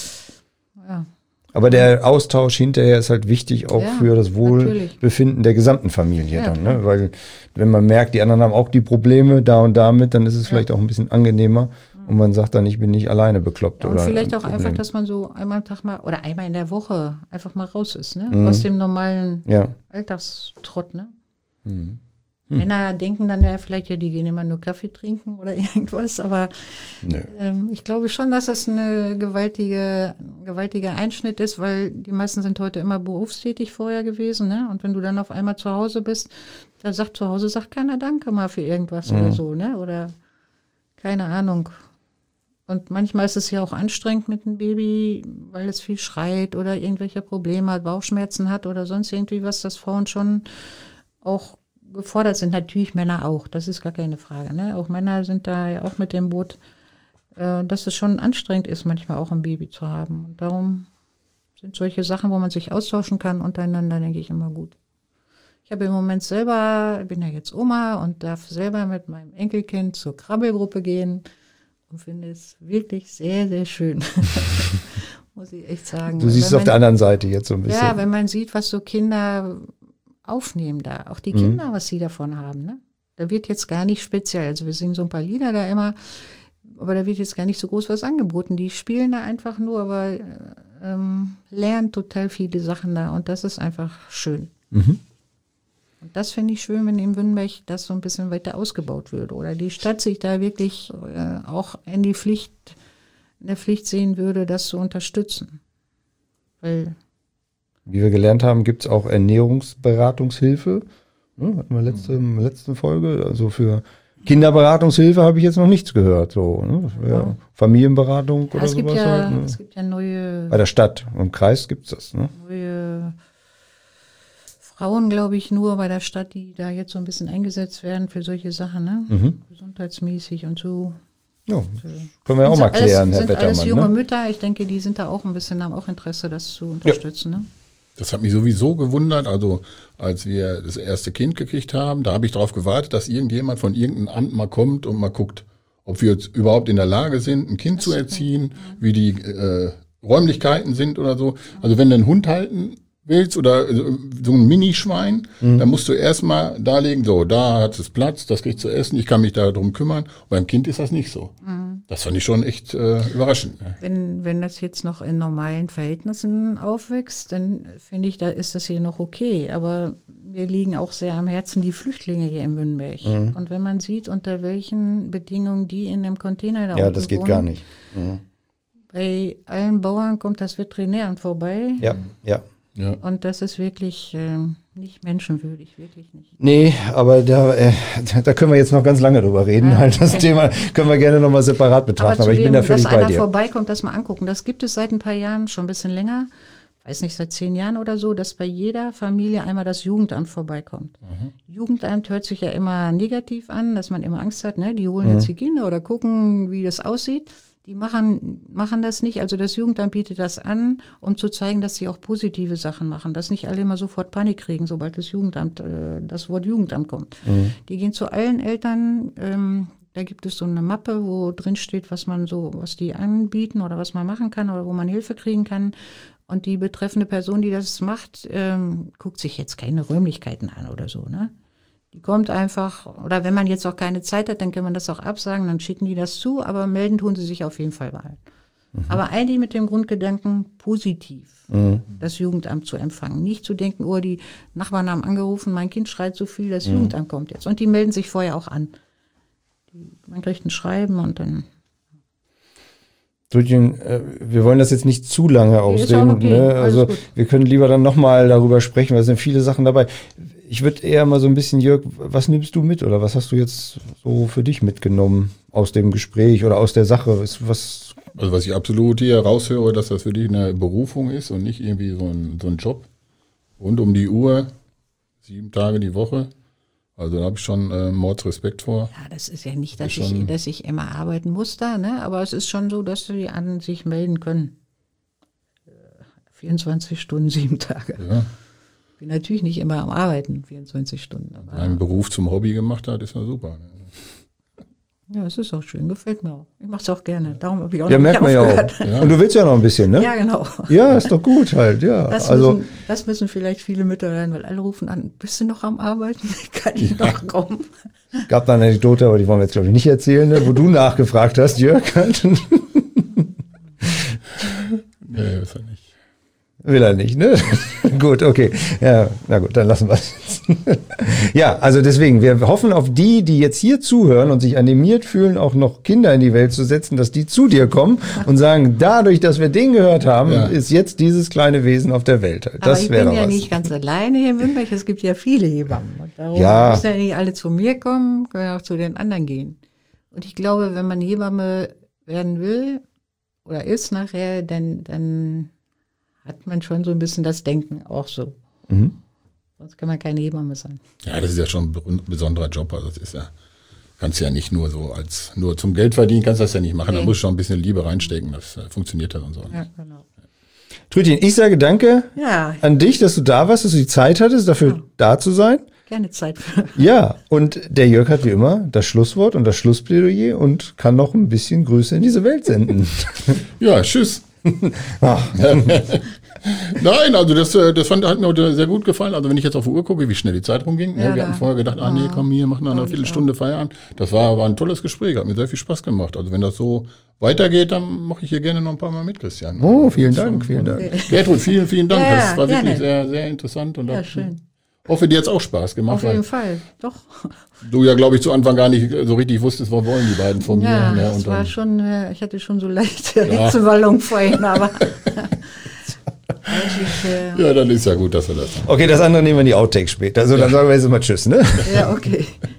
ja. Aber der Austausch hinterher ist halt wichtig auch Ja, für das natürlich. Wohlbefinden der gesamten Familie Ja, dann, ne? Weil wenn man merkt, die anderen haben auch die Probleme da und damit, dann ist es vielleicht auch ein bisschen angenehmer und man sagt dann, ich bin nicht alleine bekloppt. Und oder vielleicht ein auch Problem. einfach, dass man so einmal am Tag mal oder einmal in der Woche einfach mal raus ist, ne? Mhm. Aus dem normalen Ja. Alltagstrott, ne? Mhm. Männer denken dann ja vielleicht, ja, die gehen immer nur Kaffee trinken oder irgendwas, aber Nö. ähm, ich glaube schon, dass das eine gewaltige, gewaltiger Einschnitt ist, weil die meisten sind heute immer berufstätig vorher gewesen, ne? Und wenn du dann auf einmal zu Hause bist, da sagt zu Hause sagt keiner Danke mal für irgendwas Mhm. oder so, ne? Oder keine Ahnung. Und manchmal ist es ja auch anstrengend mit dem Baby, weil es viel schreit oder irgendwelche Probleme hat, Bauchschmerzen hat oder sonst irgendwie was, dass Frauen schon auch gefordert sind. Natürlich Männer auch, das ist gar keine Frage. Ne? Auch Männer sind da ja auch mit dem Boot, äh, dass es schon anstrengend ist, manchmal auch ein Baby zu haben. Und darum sind solche Sachen, wo man sich austauschen kann untereinander, denke ich, immer gut. Ich habe im Moment selber, bin ja jetzt Oma und darf selber mit meinem Enkelkind zur Krabbelgruppe gehen und finde es wirklich sehr, sehr schön. Muss ich echt sagen. Du siehst es Wenn auf der man- anderen Seite jetzt so ein bisschen. Ja, wenn man sieht, was so Kinder aufnehmen da, auch die Kinder, was sie davon haben. Ne? Da wird jetzt gar nicht speziell, also wir singen so ein paar Lieder da immer, aber da wird jetzt gar nicht so groß was angeboten. Die spielen da einfach nur, aber äh, ähm, lernt total viele Sachen da und das ist einfach schön. Mhm. Und das finde ich schön, wenn in Wünnberg das so ein bisschen weiter ausgebaut wird oder die Stadt sich da wirklich äh, auch in die Pflicht, in der Pflicht sehen würde, das zu unterstützen. Weil Wie wir gelernt haben, gibt es auch Ernährungsberatungshilfe. Ja, hatten wir letzte, in der letzten Folge. Also für Kinderberatungshilfe habe ich jetzt noch nichts gehört. So, ne? Ja, Familienberatung ja, oder es gibt sowas. ja, halt, ne? es gibt ja neue, Bei der Stadt. Im Kreis gibt es das. Ne? neue Frauen, glaube ich, nur bei der Stadt, die da jetzt so ein bisschen eingesetzt werden für solche Sachen, ne? Mhm. Gesundheitsmäßig und so. Ja, das können wir ja auch Sind mal alles- klären, Herr sind alles Wettermann. junge Ne? Mütter, ich denke, die sind da auch ein bisschen, haben auch Interesse, das zu unterstützen. Ne? Das hat mich sowieso gewundert, also als wir das erste Kind gekriegt haben, da habe ich darauf gewartet, dass irgendjemand von irgendeinem Amt mal kommt und mal guckt, ob wir jetzt überhaupt in der Lage sind, ein Kind zu erziehen, wie die äh, Räumlichkeiten sind oder so. Also wenn du einen Hund halten willst oder so ein Minischwein, mhm. dann musst du erstmal darlegen, so, da hat es Platz, das kriegt zu essen, ich kann mich darum kümmern. Und beim Kind ist das nicht so. Mhm. Das fand ich schon echt äh, überraschend. Ne? Wenn, wenn das jetzt noch in normalen Verhältnissen aufwächst, dann finde ich, da ist das hier noch okay. Aber mir liegen auch sehr am Herzen die Flüchtlinge hier in Wünnberg. Mhm. Und wenn man sieht, unter welchen Bedingungen die in dem Container da Ja, unten das geht wohnen, gar nicht. Mhm. Bei allen Bauern kommt das Veterinäramt vorbei. Ja, ja. Ja. Und das ist wirklich äh, nicht menschenwürdig, wirklich nicht. Nee, aber da, äh, da können wir jetzt noch ganz lange drüber reden. Ja. Halt das Thema können wir gerne nochmal separat betrachten, aber, aber ich bin da völlig dass bei einer dir. vorbeikommt, das mal angucken. Das gibt es seit ein paar Jahren, schon ein bisschen länger, weiß nicht, seit zehn Jahren oder so, dass bei jeder Familie einmal das Jugendamt vorbeikommt. Mhm. Jugendamt hört sich ja immer negativ an, dass man immer Angst hat, ne? Die holen mhm. jetzt die Kinder oder gucken, wie das aussieht. Die machen, machen das nicht. Also das Jugendamt bietet das an, um zu zeigen, dass sie auch positive Sachen machen. Dass nicht alle immer sofort Panik kriegen, sobald das Jugendamt, äh, das Wort Jugendamt kommt. Mhm. Die gehen zu allen Eltern, ähm, da gibt es so eine Mappe, wo drin steht, was man so, was die anbieten oder was man machen kann oder wo man Hilfe kriegen kann. Und die betreffende Person, die das macht, ähm, guckt sich jetzt keine Räumlichkeiten an oder so, ne? Die kommt einfach, oder wenn man jetzt auch keine Zeit hat, dann kann man das auch absagen, dann schicken die das zu, aber melden tun sie sich auf jeden Fall mal. Mhm. Aber eigentlich mit dem Grundgedanken, positiv mhm. das Jugendamt zu empfangen. Nicht zu denken, oh, die Nachbarn haben angerufen, mein Kind schreit so viel, das mhm. Jugendamt kommt jetzt. Und die melden sich vorher auch an. Die, man kriegt ein Schreiben und dann... Wir wollen das jetzt nicht zu lange ausdehnen. Okay. Ne? Also wir können lieber dann nochmal darüber sprechen, weil es sind viele Sachen dabei. Ich würde eher mal so ein bisschen, Jörg, was nimmst du mit oder was hast du jetzt so für dich mitgenommen aus dem Gespräch oder aus der Sache? Ist was also was ich absolut hier raushöre, dass das für dich eine Berufung ist und nicht irgendwie so ein, so ein Job. Rund um die Uhr, sieben Tage die Woche. Also da habe ich schon äh, Mordsrespekt vor. Ja, das ist ja nicht, dass ich, dass ich immer arbeiten muss da, ne? Aber es ist schon so, dass die an sich melden können. vierundzwanzig Stunden, sieben Tage. Ja. Bin natürlich nicht immer am Arbeiten, vierundzwanzig Stunden. Aber einen Beruf zum Hobby gemacht hat, ist ja super. Ne? Ja, es ist auch schön, gefällt mir auch. Ich mache es auch gerne. Darum habe ich auch ja, noch merkt man ja auch. Ja. Und du willst ja noch ein bisschen, ne? Ja, genau. Ja, ist doch gut halt, ja. Das, also, müssen, das müssen vielleicht viele Mütter hören, weil alle rufen an, bist du noch am Arbeiten? Kann ich ja. noch kommen? Gab da eine Anekdote, aber die wollen wir jetzt, glaube ich, nicht erzählen, ne? Wo du nachgefragt hast, Jörg. Nee, das war nicht. Will er nicht, ne? Gut, okay. Ja, na gut, dann lassen wir es jetzt. Ja, also deswegen, wir hoffen auf die, die jetzt hier zuhören und sich animiert fühlen, auch noch Kinder in die Welt zu setzen, dass die zu dir kommen und sagen, dadurch, dass wir den gehört haben, ja. ist jetzt dieses kleine Wesen auf der Welt. Das Aber ich wäre bin ja was. nicht ganz alleine hier in Wünnberg, es gibt ja viele Hebammen. Und darum ja. müssen ja nicht alle zu mir kommen, können auch zu den anderen gehen. Und ich glaube, wenn man Hebamme werden will oder ist nachher, dann, dann hat man schon so ein bisschen das Denken auch so. Mhm. Sonst kann man keine Hebamme sein. Ja, das ist ja schon ein besonderer Job. Also das ist ja, kannst ja nicht nur so als, nur zum Geld verdienen, kannst du das ja nicht machen. Okay. Da musst du schon ein bisschen Liebe reinstecken. Das äh, funktioniert ja dann so nicht. Ja, genau. Trütchen, ich sage danke ja. an dich, dass du da warst, dass du die Zeit hattest, dafür ja. da zu sein. Keine Zeit für. Ja, und der Jörg hat wie immer das Schlusswort und das Schlussplädoyer und kann noch ein bisschen Grüße in diese Welt senden. Ja, tschüss. Ach. Nein, also das, das fand, hat mir sehr gut gefallen. Also wenn ich jetzt auf die Uhr gucke, wie schnell die Zeit rumging. Ja, Ja, wir da. hatten vorher gedacht, ah nee, komm hier, mach noch eine ich Viertelstunde Feierabend. Das war, war ein tolles Gespräch, hat mir sehr viel Spaß gemacht. Also wenn das so weitergeht, dann mache ich hier gerne noch ein paar Mal mit, Christian. Oh, vielen Dank, vielen Dank. Gertrud, vielen, vielen Dank. Ja, das war gerne. wirklich sehr, sehr interessant. Und Ja, das- schön. hoffe, dir hat es auch Spaß gemacht, Auf jeden weil Fall, doch. du ja, glaube ich, zu Anfang gar nicht so richtig wusstest, was wollen die beiden von Ja, mir. Ne? es Und war dann, schon, äh, ich hatte schon so leichte Hitzewallung vorhin, aber eigentlich, äh, ja, dann ist ja gut, dass wir das haben. Okay, das andere nehmen wir in die Outtakes später. Also dann sagen wir jetzt mal Tschüss, ne? ja, okay.